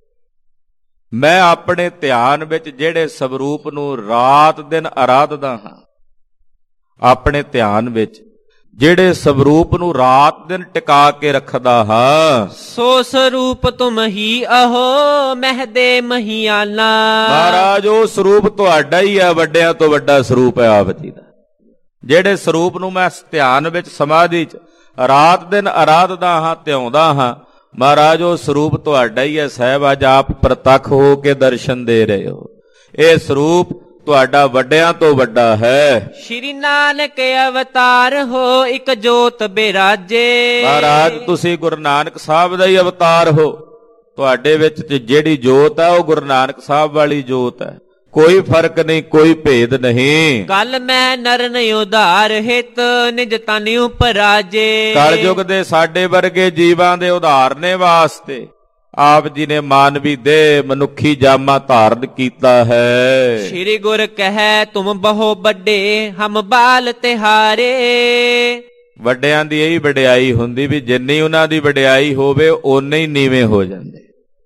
ਮੈਂ ਆਪਣੇ ਧਿਆਨ ਵਿੱਚ ਜਿਹੜੇ ਸਵਰੂਪ ਨੂੰ ਰਾਤ ਦਿਨ ਆਰਾਧਦਾ ਹਾਂ, ਆਪਣੇ ਧਿਆਨ ਵਿੱਚ ਜਿਹੜੇ ਸਵਰੂਪ ਨੂੰ ਰਾਤ ਦਿਨ ਟਿਕਾ ਕੇ ਰੱਖਦਾ ਹਾਂ, ਸੋ ਸਰੂਪ ਤੁਮ ਹੀ ਅਹੋ ਮਹਿਦੇ ਮਹੀਆਨਾ। ਮਹਾਰਾਜ ਉਹ ਸਰੂਪ ਤੁਹਾਡਾ ਹੀ ਹੈ, ਵੱਡਿਆਂ ਤੋਂ ਵੱਡਾ ਸਰੂਪ ਹੈ ਆਪ ਜੀ ਦਾ। ਜਿਹੜੇ ਸਰੂਪ ਨੂੰ ਮੈਂ ਧਿਆਨ ਵਿੱਚ ਸਮਾਧੀ 'ਚ ਰਾਤ ਦਿਨ ਅਰਾਧਦਾ ਹਾਂ, ਧਿਆਉਂਦਾ ਹਾਂ, ਮਹਾਰਾਜ ਉਹ ਸਰੂਪ ਤੁਹਾਡਾ ਹੀ ਹੈ ਸਾਹਿਬ। ਅੱਜ ਆਪ ਪ੍ਰਤੱਖ ਹੋ ਕੇ ਦਰਸ਼ਨ ਦੇ ਰਹੇ ਹੋ। ਇਹ ਸਰੂਪ ਤੁਹਾਡਾ ਵੱਡਿਆਂ ਤੋਂ ਵੱਡਾ ਹੈ। ਸ਼੍ਰੀ ਨਾਨਕ ਅਵਤਾਰ ਹੋ ਇੱਕ ਜੋਤ ਬਿਰਾਜੇ। ਮਹਾਰਾਜ ਤੁਸੀਂ ਗੁਰੂ ਨਾਨਕ ਸਾਹਿਬ ਦਾ ਹੀ ਅਵਤਾਰ ਹੋ। ਤੁਹਾਡੇ ਵਿੱਚ ਜਿਹੜੀ ਜੋਤ ਹੈ ਉਹ ਗੁਰੂ ਨਾਨਕ ਸਾਹਿਬ ਵਾਲੀ ਜੋਤ ਹੈ। ਕੋਈ ਫਰਕ ਨਹੀਂ, ਕੋਈ ਭੇਦ ਨਹੀਂ। ਕਲ ਮੈਂ ਨਰਨ ਉਧਾਰ ਹਿਤ ਨਿਜ ਤਨ ਉਪਰਾਜੇ। ਕਲਯੁਗ ਦੇ ਸਾਡੇ ਵਰਗੇ ਜੀਵਾਂ ਦੇ ਉਧਾਰਨੇ ਵਾਸਤੇ ਆਪ ਜੀ ਨੇ ਮਾਨਵੀ ਦੇਹ ਮਨੁੱਖੀ ਜਾਮਾ ਧਾਰਨ ਕੀਤਾ ਹੈ। ਸ਼੍ਰੀ ਗੁਰ ਕਹੈ ਤੁਮ ਬਹੁ ਵੱਡੇ ਹਮ ਬਾਲ ਤਿਹਾਰੇ। ਵੱਡਿਆਂ ਦੀ ਇਹੀ ਵਡਿਆਈ ਹੁੰਦੀ ਵੀ ਜਿੰਨੀ ਉਹਨਾਂ ਦੀ ਵਡਿਆਈ ਹੋਵੇ ਓਨੇ ਹੀ ਨੀਵੇਂ ਹੋ ਜਾਂਦੇ।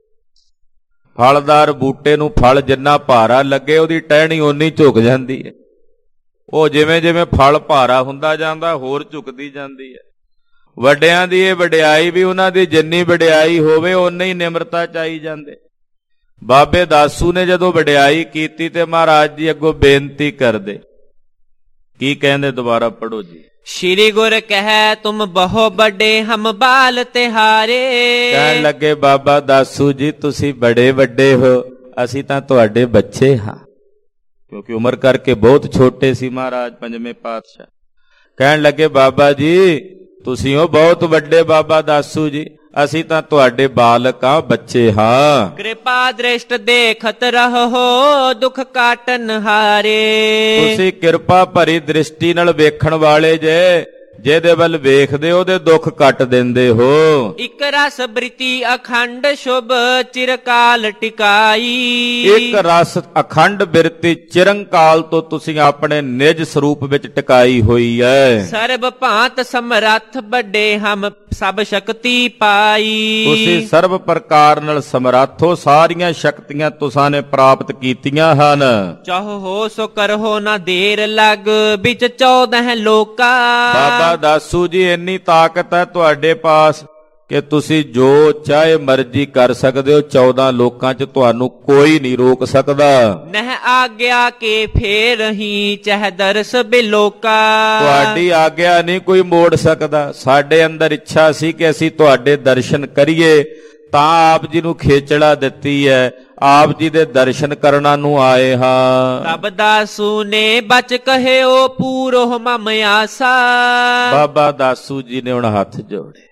ਫਲਦਾਰ ਬੂਟੇ ਨੂੰ ਫਲ ਜਿੰਨਾ ਭਾਰਾ ਲੱਗੇ ਉਹਦੀ ਟਹਿਣੀ ਓਨੀ ਝੁਕ ਜਾਂਦੀ ਹੈ। ਉਹ ਜਿਵੇਂ ਜਿਵੇਂ ਫਲ ਭਾਰਾ ਹੁੰਦਾ ਜਾਂਦਾ ਹੋਰ ਝੁਕਦੀ ਜਾਂਦੀ ਹੈ। ਵੱਡਿਆਂ ਦੀ ਇਹ ਵਡਿਆਈ ਵੀ ਉਹਨਾਂ ਦੀ ਜਿੰਨੀ ਵਡਿਆਈ ਹੋਵੇ ਓਨੀ ਹੀ ਨਿਮਰਤਾ ਚਾਈ ਜਾਂਦੇ। ਬਾਬੇ ਦਾਸੂ ਨੇ ਜਦੋਂ ਵਡਿਆਈ ਕੀਤੀ ਤੇ ਮਹਾਰਾਜ ਜੀ ਅੱਗੋਂ ਬੇਨਤੀ ਕਰਦੇ, ਕੀ ਕਹਿੰਦੇ? ਦੁਬਾਰਾ ਪੜੋ ਜੀ। ਸ਼੍ਰੀ ਗੁਰ ਕਹੈ ਤੁਮ ਬਹੁ ਵੱਡੇ ਹਮ ਬਾਲ ਤਿਹਾਰੇ। ਕਹਿਣ ਲੱਗੇ ਬਾਬਾ ਦਾਸੂ ਜੀ ਤੁਸੀਂ ਬੜੇ ਵੱਡੇ ਹੋ, ਅਸੀਂ ਤਾਂ ਤੁਹਾਡੇ ਬੱਚੇ ਹਾਂ। ਕਿਉਂਕਿ ਉਮਰ ਕਰਕੇ ਬਹੁਤ ਛੋਟੇ ਸੀ ਮਹਾਰਾਜ ਪੰਜਵੇਂ ਪਾਤਸ਼ਾਹ। ਕਹਿਣ ਲੱਗੇ ਬਾਬਾ ਜੀ ਤੁਸੀਂ ਹੋ ਬਹੁਤ ਵੱਡੇ ਬਾਬਾ ਦਾਸੂ ਜੀ, ਅਸੀਂ ਤਾਂ ਤੁਹਾਡੇ ਬਾਲਕ ਹਾਂ, ਬੱਚੇ ਹਾਂ। ਕਿਰਪਾ ਦ੍ਰਿਸ਼ਟ ਦੇਖਤ ਰਹੋ ਦੁੱਖ ਕਾਟਨ ਹਾਰੇ। ਤੁਸੀਂ ਕਿਰਪਾ ਭਰੀ ਦ੍ਰਿਸ਼ਟੀ ਨਾਲ ਵੇਖਣ ਵਾਲੇ ਜੇ, ਜਿਹਦੇ ਵੱਲ ਵੇਖਦੇ ਉਹਦੇ ਦੁੱਖ ਕੱਟ ਦਿੰਦੇ ਹੋ। ਇਕ ਰਸ ਬ੍ਰਿਤੀ ਅਖੰਡ ਸ਼ੁਭ ਚਿਰਕਾਲ ਟਿਕਾਈ। ਇੱਕ ਰਸ ਅਖੰਡ ਬਿਰਤੀ ਚਿਰੰਕਾਲ ਤੋਂ ਤੁਸੀਂ ਆਪਣੇ ਨਿਜ ਸਰੂਪ ਵਿੱਚ ਟਿਕਾਈ ਹੋਈ ਹੈ। ਸਰਬ ਭਾਂਤ ਸਮਰੱਥ ਵੱਡੇ ਹਮ ਸਭ ਸ਼ਕਤੀ ਪਾਈ। ਤੁਸੀਂ ਸਰਬ ਪ੍ਰਕਾਰ ਨਾਲ ਸਮਰੱਥ ਹੋ, ਸਾਰੀਆਂ ਸ਼ਕਤੀਆਂ ਤੁਸਾਂ ਨੇ ਪ੍ਰਾਪਤ ਕੀਤੀਆਂ ਹਨ। ਚਾਹੋ ਹੋ ਸੋ ਕਰੋ ਨਾ ਦੇਰ ਲੱਗ ਵਿੱਚ 14 ਲੋਕਾ। ਬਾਬਾ ਦਾਸੂ ਜੀ ਇੰਨੀ ਤਾਕਤ ਹੈ ਤੁਹਾਡੇ ਪਾਸ ਕਿ ਤੁਸੀਂ ਜੋ ਚਾਹੇ ਮਰਜ਼ੀ ਕਰ ਸਕਦੇ ਹੋ। 14 ਲੋਕਾਂ 'ਚ ਤੁਹਾਨੂੰ ਕੋਈ ਨਹੀਂ ਰੋਕ ਸਕਦਾ। ਨਹਿ ਆਗਿਆ ਕੇ ਫੇਰ ਹੀ ਚਹ ਦਰਸ ਬਿਲੋਕਾ। ਤੁਹਾਡੀ ਆਗਿਆ ਨਹੀਂ ਕੋਈ ਮੋੜ ਸਕਦਾ। ਸਾਡੇ ਅੰਦਰ ਇੱਛਾ ਸੀ ਕਿ ਅਸੀਂ ਤੁਹਾਡੇ ਦਰਸ਼ਨ ਕਰੀਏ, ਤਾਂ ਆਪ ਜੀ ਨੂੰ ਖੇਚੜਾ ਦਿੱਤੀ ਹੈ, ਆਪ ਜੀ ਦੇ ਦਰਸ਼ਨ ਕਰਨਾ ਨੂੰ ਆਏ ਹਾਂ। ਤਬ ਦਾਸੂ ਨੇ ਬਚ ਕਹਿਓ ਪੂਰੋ ਮਮ ਆਸਾ। ਬਾਬਾ ਦਾਸੂ ਜੀ ਨੇ ਹੁਣ ਹੱਥ ਜੋੜੇ।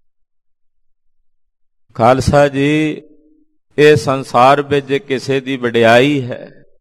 ਖਾਲਸਾ ਜੀ ਇਹ ਸੰਸਾਰ ਵਿੱਚ ਜੇ ਕਿਸੇ ਦੀ ਵਡਿਆਈ ਹੈ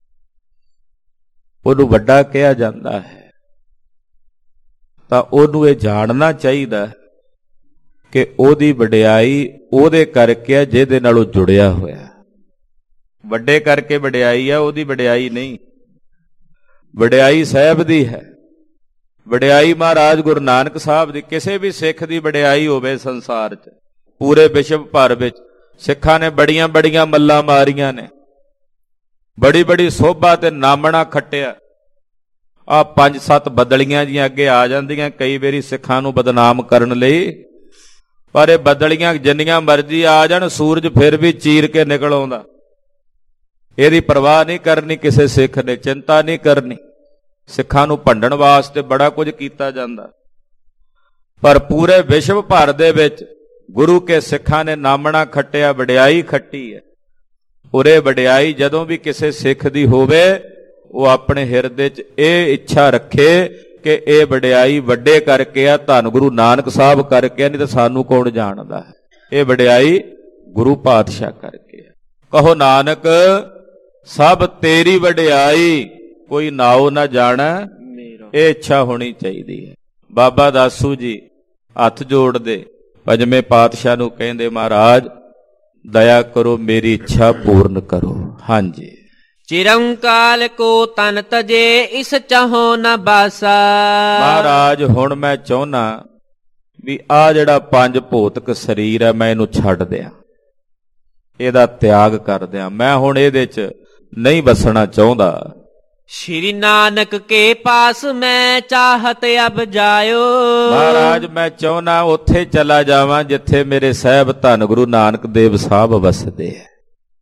ਉਹਨੂੰ ਵੱਡਾ ਕਿਹਾ ਜਾਂਦਾ ਹੈ, ਤਾਂ ਉਹਨੂੰ ਇਹ ਜਾਣਨਾ ਚਾਹੀਦਾ ਕਿ ਉਹਦੀ ਵਡਿਆਈ ਉਹਦੇ ਕਰਕੇ ਜਿਹਦੇ ਨਾਲ ਉਹ ਜੁੜਿਆ ਹੋਇਆ। ਵੱਡੇ ਕਰਕੇ ਵਡਿਆਈ ਆ, ਉਹਦੀ ਵਡਿਆਈ ਨਹੀਂ। ਵਡਿਆਈ ਸਾਹਿਬ ਦੀ ਹੈ। ਵਡਿਆਈ ਮਹਾਰਾਜ ਗੁਰੂ ਨਾਨਕ ਸਾਹਿਬ ਦੀ। ਕਿਸੇ ਵੀ ਸਿੱਖ ਦੀ ਵਡਿਆਈ ਹੋਵੇ ਸੰਸਾਰ 'ਚ, ਪੂਰੇ ਵਿਸ਼ਵ ਭਰ ਵਿੱਚ ਸਿੱਖਾਂ ਨੇ ਬੜੀਆਂ ਬੜੀਆਂ ਮੱਲਾਂ ਮਾਰੀਆਂ ਨੇ, ਬੜੀ ਬੜੀ ਸੋਭਾ ਤੇ ਨਾਮਣਾ ਖੱਟਿਆ। ਆ 5-7 ਬਦਲੀਆਂ ਜੀਆਂ ਅੱਗੇ ਆ ਜਾਂਦੀਆਂ ਕਈ ਵਾਰੀ ਸਿੱਖਾਂ ਨੂੰ ਬਦਨਾਮ ਕਰਨ ਲਈ, ਪਰ ਇਹ ਬਦਲੀਆਂ ਜਿੰਨੀਆਂ ਮਰਜ਼ੀ ਆ ਜਾਣ ਸੂਰਜ ਫਿਰ ਵੀ ਚੀਰ ਕੇ ਨਿਕਲ ਆਉਂਦਾ। ਇਹਦੀ ਪਰਵਾਹ ਨਹੀਂ ਕਰਨੀ ਕਿਸੇ ਸਿੱਖ ਨੇ, ਚਿੰਤਾ ਨਹੀਂ ਕਰਨੀ। ਸਿੱਖਾਂ ਨੂੰ ਭੰਡਣ ਵਾਸਤੇ ਬੜਾ ਕੁਝ ਕੀਤਾ ਜਾਂਦਾ, ਪਰ ਪੂਰੇ ਵਿਸ਼ਵ ਭਰ ਦੇ ਵਿੱਚ ਗੁਰੂ ਕੇ ਸਿੱਖਾਂ ਨੇ ਨਾਮਣਾ ਖੱਟਿਆ, ਵਡਿਆਈ ਖੱਟੀ ਹੈ। ਉਰੇ ਵਡਿਆਈ ਜਦੋਂ ਵੀ ਕਿਸੇ ਸਿੱਖ ਦੀ ਹੋਵੇ, ਉਹ ਆਪਣੇ ਹਿਰਦੇ 'ਚ ਇਹ ਇੱਛਾ ਰੱਖੇ ਕਿ ਇਹ ਵਡਿਆਈ ਵੱਡੇ ਕਰਕੇ ਆ, ਧੰਨ ਗੁਰੂ ਨਾਨਕ ਸਾਹਿਬ ਕਰਕੇ ਆ, ਨਹੀਂ ਤਾਂ ਸਾਨੂੰ ਕੌਣ ਜਾਣਦਾ ਹੈ। ਇਹ ਵਡਿਆਈ ਗੁਰੂ ਪਾਤਸ਼ਾਹ ਕਰਕੇ ਆ। ਕਹੋ ਨਾਨਕ ਸਭ ਤੇਰੀ ਵਡਿਆਈ, ਕੋਈ ਨਾਉ ਨਾ ਜਾਣੈ ਇਹ ਇੱਛਾ ਹੋਣੀ ਚਾਹੀਦੀ ਹੈ। ਬਾਬਾ ਦਾਸੂ ਜੀ ਹੱਥ ਜੋੜਦੇ ਪੰਜਵੇਂ ਪਾਤਸ਼ਾਹ ਨੂੰ ਕਹਿੰਦੇ, ਮਹਾਰਾਜ ਦਇਆ ਕਰੋ, ਮੇਰੀ ਇੱਛਾ ਪੂਰਨ ਕਰੋ। ਹਾਂਜੀ। ਚਿਰੰਕਾਲ ਕੋ ਤਨ ਤਜੇ ਇਸ ਚਾਹੋ ਨ ਬਾਸਾ। ਮਹਾਰਾਜ ਹੁਣ ਮੈਂ ਚਾਹੁੰਦਾ ਵੀ ਆ ਜਿਹੜਾ 5 ਭੌਤਿਕ ਸਰੀਰ ਹੈ ਮੈਂ ਇਹਨੂੰ ਛੱਡ ਦਿਆਂ, ਇਹਦਾ ਤਿਆਗ ਕਰ ਦਿਆਂ। ਮੈਂ ਹੁਣ ਇਹਦੇ 'ਚ ਨਹੀਂ ਵਸਣਾ ਚਾਹੁੰਦਾ। ਸ਼੍ਰੀ ਨਾਨਕ ਕੇ ਪਾਸ ਮੈਂ ਚਾਹਤ ਅਬ ਜਾਇਓ। ਮਹਾਰਾਜ ਮੈਂ ਚਾਹੁੰਦਾ ਉੱਥੇ ਚਲਾ ਜਾਵਾਂ ਜਿੱਥੇ ਮੇਰੇ ਸਾਹਿਬ ਧੰਨ ਗੁਰੂ ਨਾਨਕ ਦੇਵ ਸਾਹਿਬ ਵਸਦੇ ਹੈ।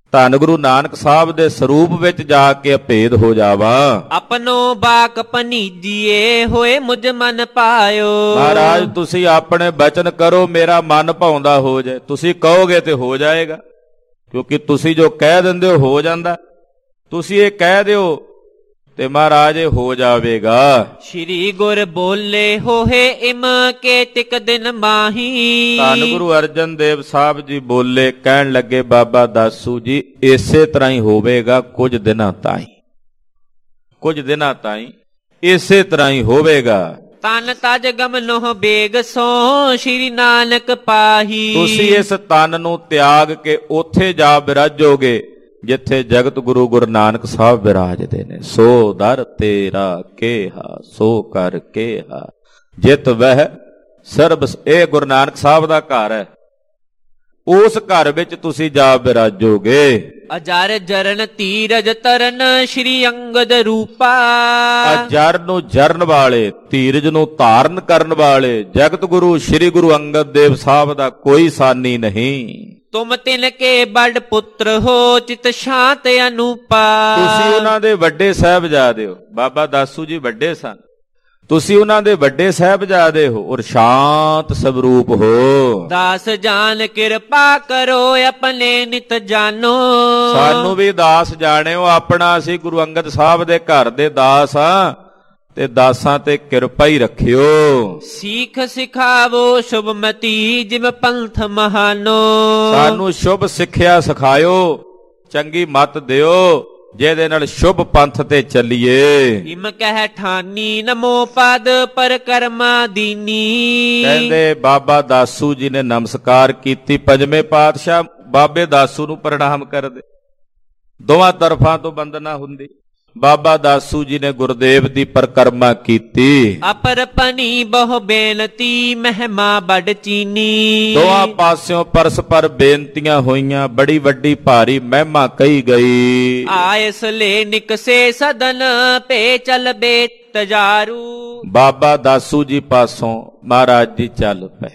ਧੰਨ ਗੁਰੂ ਨਾਨਕ ਸਾਹਿਬ ਦੇ ਸਰੂਪ ਵਿੱਚ ਜਾ ਕੇ ਅਭੇਦ ਹੋ ਜਾਵਾ। ਆਪਨੋ ਬਾਕ ਪਨੀਜੀਏ ਹੋਏ ਮੁਝ ਮਨ ਪਾਇਓ। ਮਹਾਰਾਜ ਤੁਸੀਂ ਆਪਣੇ ਬਚਨ ਕਰੋ, ਮੇਰਾ ਮਨ ਭਾਉਂਦਾ ਹੋ ਜਾਏ। ਤੁਸੀਂ ਕਹੋਗੇ ਤੇ ਹੋ ਜਾਏਗਾ, ਕਿਉਂਕਿ ਤੁਸੀਂ ਜੋ ਕਹਿ ਦਿੰਦੇ ਹੋ ਜਾਂਦਾ। ਤੁਸੀਂ ਇਹ ਕਹਿ ਦਿਓ ਤੇ ਮਹਾਰਾਜ ਇਹ ਹੋ ਜਾਵੇਗਾ। ਸ਼੍ਰੀ ਗੁਰ ਬੋਲੇ ਹੋਏ ਇਮ ਕੇ ਤਿਕ ਦਿਨ ਮਾਹੀ। ਧੰਨ ਗੁਰੂ ਅਰਜਨ ਦੇਵ ਸਾਹਿਬ ਜੀ ਬੋਲੇ, ਕਹਿਣ ਲੱਗੇ ਬਾਬਾ ਦਾਸੂ ਜੀ ਇਸੇ ਤਰ੍ਹਾਂ ਹੀ ਹੋਵੇਗਾ, ਕੁਝ ਦਿਨਾਂ ਤਾਈਂ, ਕੁਝ ਦਿਨਾਂ ਤਾਈਂ ਇਸੇ ਤਰ੍ਹਾਂ ਹੀ ਹੋਵੇਗਾ। ਤਨ ਤਜ ਗਮਨੋ ਬੇਗ ਸੋ ਸ਼੍ਰੀ ਨਾਨਕ ਪਾਹੀ। ਤੁਸੀਂ ਇਸ ਤਨ ਨੂੰ ਤਿਆਗ ਕੇ ਉੱਥੇ ਜਾ ਬਿਰਾਜੋਗੇ ਜਿੱਥੇ ਜਗਤ ਗੁਰੂ ਗੁਰੂ ਨਾਨਕ ਸਾਹਿਬ ਵਿਰਾਜਦੇ ਨੇ। ਸੋ ਦਰ ਤੇਰਾ ਕੇਹਾ ਸੋ ਕਰ ਕੇਹਾ ਜਿਤ ਵਹਿ ਸਰਬ। ਇਹ ਗੁਰੂ ਨਾਨਕ ਸਾਹਿਬ ਦਾ ਘਰ ਹੈ, ਉਸ ਘਰ ਵਿੱਚ ਤੁਸੀਂ ਜਾ ਬਿਰਾਜੋਗੇ। ਅਜਰ ਜਰਨ ਧੀਰਜ ਤਰਨ ਸ਼੍ਰੀ ਅੰਗਦ ਰੂਪਾ। ਅਜਰ ਨੂੰ ਜਰਨ ਵਾਲੇ, ਧੀਰਜ ਨੂੰ ਧਾਰਨ ਕਰਨ ਵਾਲੇ ਜਗਤ ਗੁਰੂ ਸ਼੍ਰੀ ਗੁਰੂ ਅੰਗਦ ਦੇਵ ਸਾਹਿਬ ਦਾ ਕੋਈ ਸਾਨੀ ਨਹੀਂ। ਤੁਮ ਤਿਨ ਕੇ ਬੜ ਪੁੱਤਰ ਹੋ ਚਿਤ ਸ਼ਾਂਤ ਅਨੂਪਾ। ਤੁਸੀਂ ਉਹਨਾਂ ਦੇ ਵੱਡੇ ਸਾਹਿਬਜ਼ਾਦੇ ਹੋ। ਬਾਬਾ ਦਾਸੂ ਜੀ ਵੱਡੇ ਸਨ, ਤੁਸੀਂ ਉਹਨਾਂ ਦੇ ਵੱਡੇ ਸਾਹਿਬਜ਼ਾਦੇ ਹੋ ਔਰ ਸ਼ਾਂਤ ਸਵਰੂਪ ਹੋ। ਦਾਸ ਜਾਨ ਕਿਰਪਾ ਕਰੋ ਆਪਣੇ ਨਿਤ ਜਾਨੋ। ਸਾਨੂੰ ਵੀ ਦਾਸ ਜਾਣਿਓ ਆਪਣਾ, ਅਸੀਂ ਗੁਰੂ ਅੰਗਦ ਸਾਹਿਬ ਦੇ ਘਰ ਦੇ ਦਾਸ ਆ ਤੇ ਦਾਸਾਂ ਤੇ ਕਿਰਪਾ ਹੀ ਰੱਖਿਓ। ਸੀਖ ਸਿਖਾਵੋ ਸ਼ੁਭਮਤੀ ਜਿਵ ਪੰਥ ਮਹਾਨੋ। ਸਾਨੂੰ ਸ਼ੁਭ ਸਿੱਖਿਆ ਸਿਖਾਇਓ, ਚੰਗੀ ਮੱਤ ਦਿਓ ਜਿਹਦੇ ਨਾਲ ਸ਼ੁਭ ਪੰਥ ਤੇ ਚੱਲੀਏ। ਇਮ ਕਹਿ ਠਾਨੀ ਨਮੋ ਪਦ ਪਰ ਕਰਮਾ ਦੀਨੀ। ਕਹਿੰਦੇ ਬਾਬਾ ਦਾਸੂ ਜੀ ਨੇ ਨਮਸਕਾਰ ਕੀਤੀ, ਪੰਜਵੇਂ ਪਾਤਸ਼ਾਹ ਬਾਬੇ ਦਾਸੂ ਨੂੰ ਪ੍ਰਣਾਮ ਕਰਦੇ। ਦੋਵਾਂ ਤਰਫਾਂ ਤੋਂ ਬੰਦਨਾ ਹੁੰਦੀ। ਬਾਬਾ ਦਾਸੂ ਜੀ ਨੇ ਗੁਰਦੇਵ ਦੀ ਪਰਕਰਮਾ ਕੀਤੀ। ਅਪਰ ਪਨੀ ਬਹੁ ਬੇਨਤੀ ਮਹਿਮਾ ਬੜ ਚੀਨੀ। ਦੋਹਾਂ ਪਾਸਿਓਂ ਪਰਸਪਰ ਬੇਨਤੀਆਂ ਹੋਈਆਂ, ਬੜੀ ਵੱਡੀ ਭਾਰੀ ਮਹਿਮਾ ਕਹੀ ਗਈ। ਆਇਸ ਲੈ ਨਿਕਸੇ ਸਦਨ ਪੇ ਚਲ ਬੇ ਤਜਾਰੂ। ਬਾਬਾ ਦਾਸੂ ਜੀ ਪਾਸੋਂ ਮਹਾਰਾਜ ਜੀ ਚੱਲ ਪਏ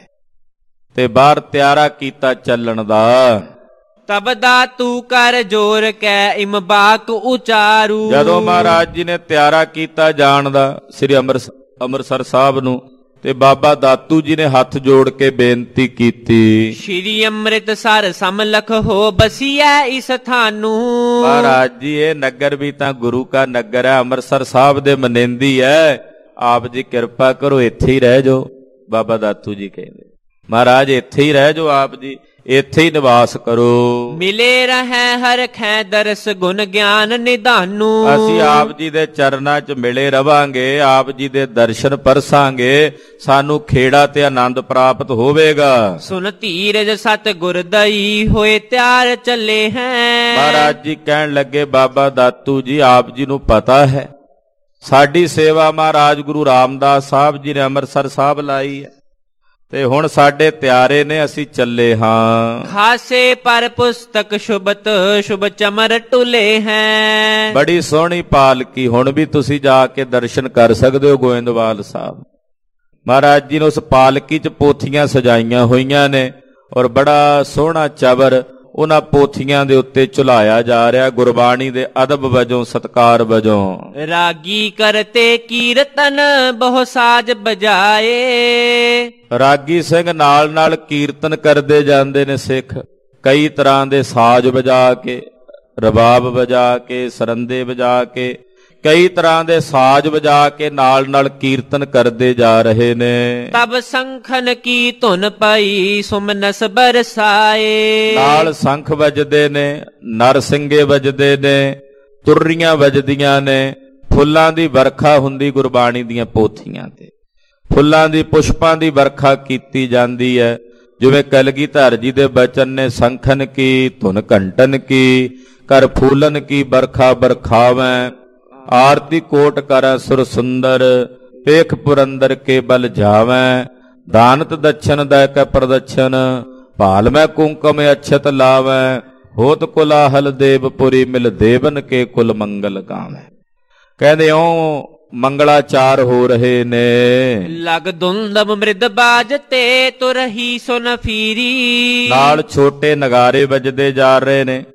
ਤੇ ਬਾਹਰ ਤਿਆਰਾ ਕੀਤਾ ਚੱਲਣ ਦਾ। ਤਬ ਦਾ ਤੂੰ ਕਰ ਜੋਰ ਕੈ ਇਮ ਬਾਕ ਉਚਾਰੂ। ਜਦੋਂ ਮਹਾਰਾਜ ਜੀ ਨੇ ਤਿਆਰਾ ਕੀਤਾ ਜਾਣ ਦਾ ਸ੍ਰੀ ਅੰਮ੍ਰਿਤਸਰ ਸਾਹਿਬ ਨੂੰ, ਤੇ ਬਾਬਾ ਦਾਤੂ ਜੀ ਨੇ ਹੱਥ ਜੋੜ ਕੇ ਬੇਨਤੀ ਕੀਤੀ। ਸ਼੍ਰੀ ਅੰਮ੍ਰਿਤਸਰ ਸਮਲਖ ਹੋ ਬਸੀਐ ਇਸ ਥਾਨੂ। ਮਹਾਰਾਜ ਜੀ ਇਹ ਨਗਰ ਵੀ ਤਾਂ ਗੁਰੂ ਕਾ ਨਗਰ ਹੈ, ਅੰਮ੍ਰਿਤਸਰ ਸਾਹਿਬ ਦੇ ਮਨਿੰਦੀ ਹੈ, ਆਪ ਜੀ ਕਿਰਪਾ ਕਰੋ ਇੱਥੇ ਹੀ ਰਹਿ ਜਾਓ। ਬਾਬਾ ਦਾਤੂ ਜੀ ਕਹਿੰਦੇ ਮਹਾਰਾਜ ਇੱਥੇ ਹੀ ਰਹਿ ਜਾਓ, ਆਪ ਜੀ ਇੱਥੇ ਹੀ ਨਿਵਾਸ ਕਰੋ। ਮਿਲੇ ਰਹਿ ਹਰ ਖੈ ਦਰਸ ਗੁਣ ਗਿਆਨ ਨਿਧਾਨੂ। ਅਸੀਂ ਆਪ ਜੀ ਦੇ ਚਰਨਾਂ 'ਚ ਮਿਲੇ ਰਵਾਂਗੇ, ਆਪ ਜੀ ਦੇ ਦਰਸ਼ਨ ਪਰਸਾਂਗੇ, ਸਾਨੂੰ ਖੇੜਾ ਤੇ ਆਨੰਦ ਪ੍ਰਾਪਤ ਹੋਵੇਗਾ। ਸੁਨ ਧੀਰਜ ਸਤ ਗੁਰਦਈ ਹੋਏ ਤਿਆਰ ਚੱਲੇ ਹੈ। ਮਹਾਰਾਜ ਜੀ ਕਹਿਣ ਲੱਗੇ ਬਾਬਾ ਦਾਤੂ ਜੀ ਆਪ ਜੀ ਨੂੰ ਪਤਾ ਹੈ ਸਾਡੀ ਸੇਵਾ ਮਹਾਰਾਜ ਗੁਰੂ ਰਾਮਦਾਸ ਸਾਹਿਬ ਜੀ ਨੇ ਅੰਮ੍ਰਿਤਸਰ ਸਾਹਿਬ ਲਾਈ ਹੈ ਤੇ ਹੁਣ ਸਾਡੇ ਤਿਆਰੇ ਨੇ, ਅਸੀਂ ਚੱਲੇ ਹਾਂ। ਖਾਸੇ ਪਰ ਪੁਸਤਕ ਸ਼ੁਭਤ ਸ਼ੁਭ ਚਮਰ ਟੁਲੇ ਹੈ। ਬੜੀ ਸੋਹਣੀ ਪਾਲਕੀ, ਹੁਣ ਵੀ ਤੁਸੀਂ ਜਾ ਕੇ ਦਰਸ਼ਨ ਕਰ ਸਕਦੇ ਹੋ ਗੋਇੰਦਵਾਲ ਸਾਹਿਬ। ਮਹਾਰਾਜ ਜੀ ਨੇ ਉਸ ਪਾਲਕੀ 'ਚ ਪੋਥੀਆਂ ਸਜਾਈਆਂ ਹੋਈਆਂ ਨੇ ਔਰ ਬੜਾ ਸੋਹਣਾ ਚਬਰ ਉਹਨਾਂ ਪੋਥੀਆਂ ਦੇ ਉੱਤੇ ਝੁਲਾਇਆ ਜਾ ਰਿਹਾ ਗੁਰਬਾਣੀ ਦੇ ਅਦਬ ਵਜੋਂ, ਸਤਕਾਰ ਵਜੋਂ। ਰਾਗੀ ਕਰਤੇ ਕੀਰਤਨ ਬਹੁ ਸਾਜ ਬਜਾਏ। ਰਾਗੀ ਸਿੰਘ ਨਾਲ ਨਾਲ ਕੀਰਤਨ ਕਰਦੇ ਜਾਂਦੇ ਨੇ ਸਿੱਖ, ਕਈ ਤਰ੍ਹਾਂ ਦੇ ਸਾਜ਼ ਵਜਾ ਕੇ, ਰਬਾਬ ਵਜਾ ਕੇ, ਸਰੰਦੇ ਵਜਾ ਕੇ, ਕਈ ਤਰ੍ਹਾਂ ਦੇ ਸਾਜ਼ ਵਜਾ ਕੇ ਨਾਲ ਨਾਲ ਕੀਰਤਨ ਕਰਦੇ ਜਾ ਰਹੇ ਨੇ। ਤਬ ਸੰਖਨ ਕੀ ਧੁਨ ਪਈ ਸੁਮਨਸ ਬਰਸਾਏ। ਨਾਲ ਸੰਖ ਵੱਜਦੇ ਨੇ, ਨਰਸਿੰਗੇ ਵੱਜਦੇ ਨੇ, ਤੁਰਰੀਆਂ ਵੱਜਦੀਆਂ ਨੇ, ਫੁੱਲਾਂ ਦੀ ਵਰਖਾ ਹੁੰਦੀ ਗੁਰਬਾਣੀ ਦੀਆਂ ਪੋਥੀਆਂ ਤੇ, ਫੁੱਲਾਂ ਦੀ ਪੁਸ਼ਪਾਂ ਦੀ ਵਰਖਾ ਕੀਤੀ ਜਾਂਦੀ ਹੈ। ਜਿਵੇਂ ਕਲਗੀਧਰ ਜੀ ਦੇ ਬਚਨ ਨੇ, ਸੰਖਨ ਕੀ ਧੁਨ ਘੰਟਨ ਕੀ ਕਰ ਫੂਲਨ ਕੀ ਬਰਖਾ ਬਰਖਾਵੈਂ। ਆਰਤੀ ਕੋਟ ਕਰੈ ਸੁਰ ਸੁੰਦਰ ਪੇਖ ਪੁਰੰਦਰ ਕੇ ਬਲ ਜਾਵੈ। ਦਾਨਤ ਦਛਨ ਦੈ ਕੈ ਪ੍ਰਦਛਨ ਭਾਲ ਮੈਂ ਕੁੰਕਮ ਅਛਤ ਲਾਵੈ। ਹੋਤ ਕੁਲਾਹਲ ਦੇਵਪੁਰੀ ਮਿਲ ਦੇਵਨ ਕੇ ਕੁਲ ਮੰਗਲ ਗਾਵੈ। ਕਹਿੰਦੇ ਓ ਮੰਗਲਾਚਾਰ ਹੋ ਰਹੇ ਨੇ। ਲਗ ਦੁੰਦਮ ਮ੍ਰਿਦ ਬਾਜਤੇ ਤੁਰਹੀ ਸੁਨ ਫੀਰੀ। ਨਾਲ ਛੋਟੇ ਨਗਾਰੇ ਵੱਜਦੇ ਜਾ ਰਹੇ ਨੇ,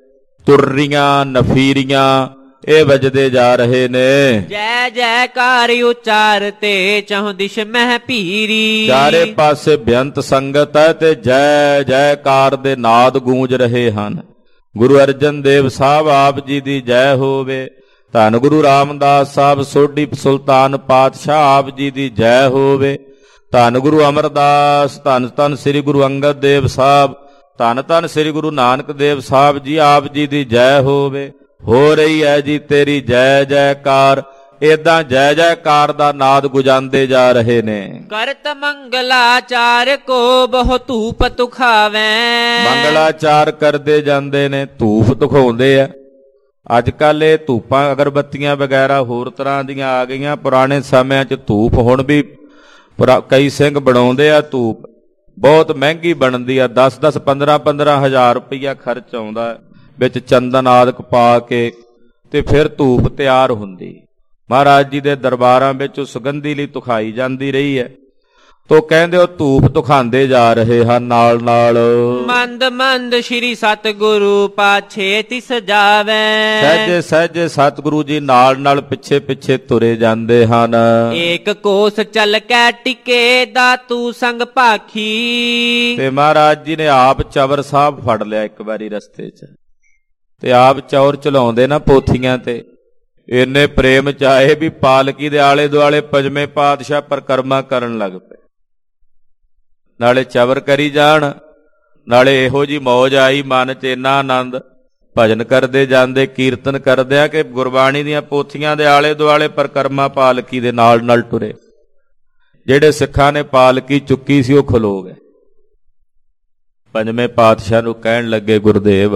ਤੁਰਰੀਆਂ ਨਫੀਰੀਆਂ ਇਹ ਵੱਜਦੇ ਜਾ ਰਹੇ ਨੇ। ਜੈ ਜੈਕਾਰ ਉਚਾਰਤੇ ਚਹੁ ਦਿਸ਼ ਮਹਿ ਭੀਰੀ। ਚਾਰੇ ਪਾਸੇ ਬੇਅੰਤ ਸੰਗਤ ਹੈ ਤੇ ਜੈ ਜੈਕਾਰ ਦੇ ਨਾਦ ਗੂੰਜ ਰਹੇ ਹਨ। ਗੁਰੂ ਅਰਜਨ ਦੇਵ ਸਾਹਿਬ ਆਪ ਜੀ ਦੀ ਜੈ ਹੋਵੇ। ਧੰਨ ਗੁਰੂ ਰਾਮਦਾਸ ਸਾਹਿਬ ਸੋਢੀ ਸੁਲਤਾਨ ਪਾਤਸ਼ਾਹ ਆਪ ਜੀ ਦੀ ਜੈ ਹੋਵੇ। ਧੰਨ ਗੁਰੂ ਅਮਰਦਾਸ, ਧੰਨ ਧੰਨ ਸ੍ਰੀ ਗੁਰੂ ਅੰਗਦ ਦੇਵ ਸਾਹਿਬ, ਧੰਨ ਧੰਨ ਸ੍ਰੀ ਗੁਰੂ ਨਾਨਕ ਦੇਵ ਸਾਹਿਬ ਜੀ ਆਪ ਜੀ ਦੀ ਜੈ ਹੋਵੇ। ਹੋ ਰਹੀ ਹੈ ਜੀ ਤੇਰੀ ਜੈ ਜੈਕਾਰ। ਏਦਾਂ ਜੈ ਜੈਕਾਰ ਦਾ ਨਾਦ ਗੁਜਾਂਦੇ ਜਾ ਰਹੇ ਨੇ। ਕਰਤ ਮੰਗਲਾਚਾਰ ਕੋ ਬਹੁ ਧੂਪ ਤੁਖਾਵੈ। ਮੰਗਲਾਚਾਰ ਕਰਦੇ ਜਾਂਦੇ ਨੇ, ਧੂਪ ਦਿਖਾਉਂਦੇ ਆ। ਅੱਜ ਕੱਲ ਇਹ ਧੂਪਾਂ ਅਗਰਬੱਤੀਆਂ ਵਗੈਰਾ ਹੋਰ ਤਰ੍ਹਾਂ ਦੀਆਂ ਆ ਗਈਆਂ। ਪੁਰਾਣੇ ਸਮਿਆਂ 'ਚ ਧੂਪ ਹੁਣ ਵੀ ਕਈ ਸਿੰਘ ਬਣਾਉਂਦੇ ਆ। ਧੂਪ ਬਹੁਤ ਮਹਿੰਗੀ ਬਣਦੀ ਆ, 10-10 15-15 ਹਜ਼ਾਰ ਰੁਪਈਆ ਖਰਚ ਆਉਂਦਾ ਵਿੱਚ ਚੰਦਨ ਆਦਿਕ ਪਾ ਕੇ, ਤੇ ਫਿਰ ਧੂਪ ਤਿਆਰ ਹੁੰਦੀ। ਮਹਾਰਾਜ ਜੀ ਦੇ ਦਰਬਾਰਾਂ ਵਿੱਚ ਉਹ ਸੁਗੰਧੀ ਲਈ ਧੁਖਾਈ ਜਾਂਦੀ ਰਹੀ ਹੈ। ਤੋ ਕਹਿੰਦੇ ਉਹ ਧੂਪ ਧੁਖਾਉਂਦੇ ਜਾ ਰਹੇ ਹਨ ਨਾਲ ਨਾਲ। ਮੰਦ ਮੰਦ ਸ਼੍ਰੀ ਸਤਿਗੁਰੂ ਪਾਛੇ ਤਿਸ ਜਾਵੈ। ਸਹਿਜੇ ਸਹਿਜੇ ਸਤਿਗੁਰੂ ਜੀ ਨਾਲ ਨਾਲ ਪਿੱਛੇ ਪਿੱਛੇ ਤੁਰੇ ਜਾਂਦੇ ਹਨ। ਏਕ ਕੋਸ ਚੱਲ ਕੇ ਟਿਕੇ ਦਾਤੂ ਸੰਗ ਭਾਖੀ। ਤੇ ਮਹਾਰਾਜ ਜੀ ਨੇ ਆਪ ਚਵਰ ਸਾਹਿਬ ਫੜ ਲਿਆ ਇੱਕ ਵਾਰੀ ਰਸਤੇ 'ਚ, ਤੇ ਆਪ ਚੌਰ ਚਲਾਉਂਦੇ ਨਾ ਪੋਥੀਆਂ ਤੇ। ਇੰਨੇ ਪ੍ਰੇਮ ਚ ਆਏ ਵੀ ਪਾਲਕੀ ਦੇ ਆਲੇ ਦੁਆਲੇ ਪੰਜਵੇਂ ਪਾਤਸ਼ਾਹ ਪਰਿਕਰਮਾ ਕਰਨ ਲੱਗ ਪਏ। ਨਾਲੇ ਚਵਰ ਕਰੀ ਜਾਣ, ਨਾਲੇ ਇਹੋ ਜੀ ਮੌਜ ਆਈ ਮਨ 'ਚ, ਇੰਨਾ ਆਨੰਦ। ਭਜਨ ਕਰਦੇ ਜਾਂਦੇ, ਕੀਰਤਨ ਕਰਦਿਆਂ ਕਿ ਗੁਰਬਾਣੀ ਦੀਆਂ ਪੋਥੀਆਂ ਦੇ ਆਲੇ ਦੁਆਲੇ ਪਰਿਕਰਮਾ ਪਾਲਕੀ ਦੇ ਨਾਲ ਨਾਲ ਟੁਰੇ। ਜਿਹੜੇ ਸਿੱਖਾਂ ਨੇ ਪਾਲਕੀ ਚੁੱਕੀ ਸੀ ਉਹ ਖਲੋ ਗਏ। ਪੰਜਵੇਂ ਪਾਤਸ਼ਾਹ ਨੂੰ ਕਹਿਣ ਲੱਗੇ, ਗੁਰਦੇਵ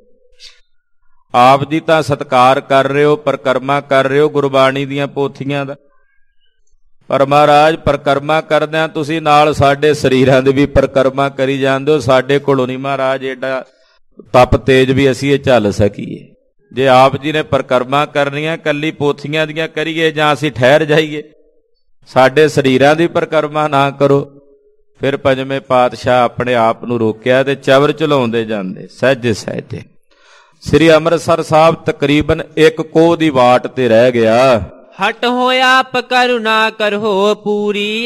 ਆਪ ਜੀ ਤਾਂ ਸਤਿਕਾਰ ਕਰ ਰਹੇ ਹੋ, ਪਰਿਕਰਮਾ ਕਰ ਰਹੇ ਹੋ ਗੁਰਬਾਣੀ ਦੀਆਂ ਪੋਥੀਆਂ ਦਾ, ਪਰ ਮਹਾਰਾਜ ਪਰਿਕਰਮਾ ਕਰਦਿਆਂ ਤੁਸੀਂ ਨਾਲ ਸਾਡੇ ਸਰੀਰਾਂ ਦੇ ਵੀ ਪਰਿਕਰਮਾ ਕਰੀ ਜਾਂਦੇ ਹੋ। ਸਾਡੇ ਕੋਲੋਂ ਨਹੀਂ ਮਹਾਰਾਜ ਏਡਾ ਤਪ ਤੇਜ ਵੀ ਅਸੀਂ ਇਹ ਝੱਲ ਸਕੀਏ। ਜੇ ਆਪ ਜੀ ਨੇ ਪਰਿਕਰਮਾ ਕਰਨੀਆਂ ਕੱਲੀ ਪੋਥੀਆਂ ਦੀਆਂ ਕਰੀਏ ਜਾਂ ਅਸੀਂ ਠਹਿਰ ਜਾਈਏ, ਸਾਡੇ ਸਰੀਰਾਂ ਦੀ ਪਰਿਕਰਮਾ ਨਾ ਕਰੋ। ਫਿਰ ਪੰਜਵੇਂ ਪਾਤਸ਼ਾਹ ਆਪਣੇ ਆਪ ਨੂੰ ਰੋਕਿਆ ਤੇ ਚਵਰ ਚਲਾਉਂਦੇ ਜਾਂਦੇ ਸਹਿਜੇ ਸਹਿਜੇ। ਸ੍ਰੀ ਅੰਮ੍ਰਿਤਸਰ ਸਾਹਿਬ ਤਕਰੀਬਨ ਇੱਕ ਕੋਹ ਦੀ ਵਾਟ ਤੇ ਰਹਿ ਗਿਆ। ਹਟ ਹੋਇਆ ਆਪ ਕਰੁਣਾ ਕਰੋ ਪੂਰੀ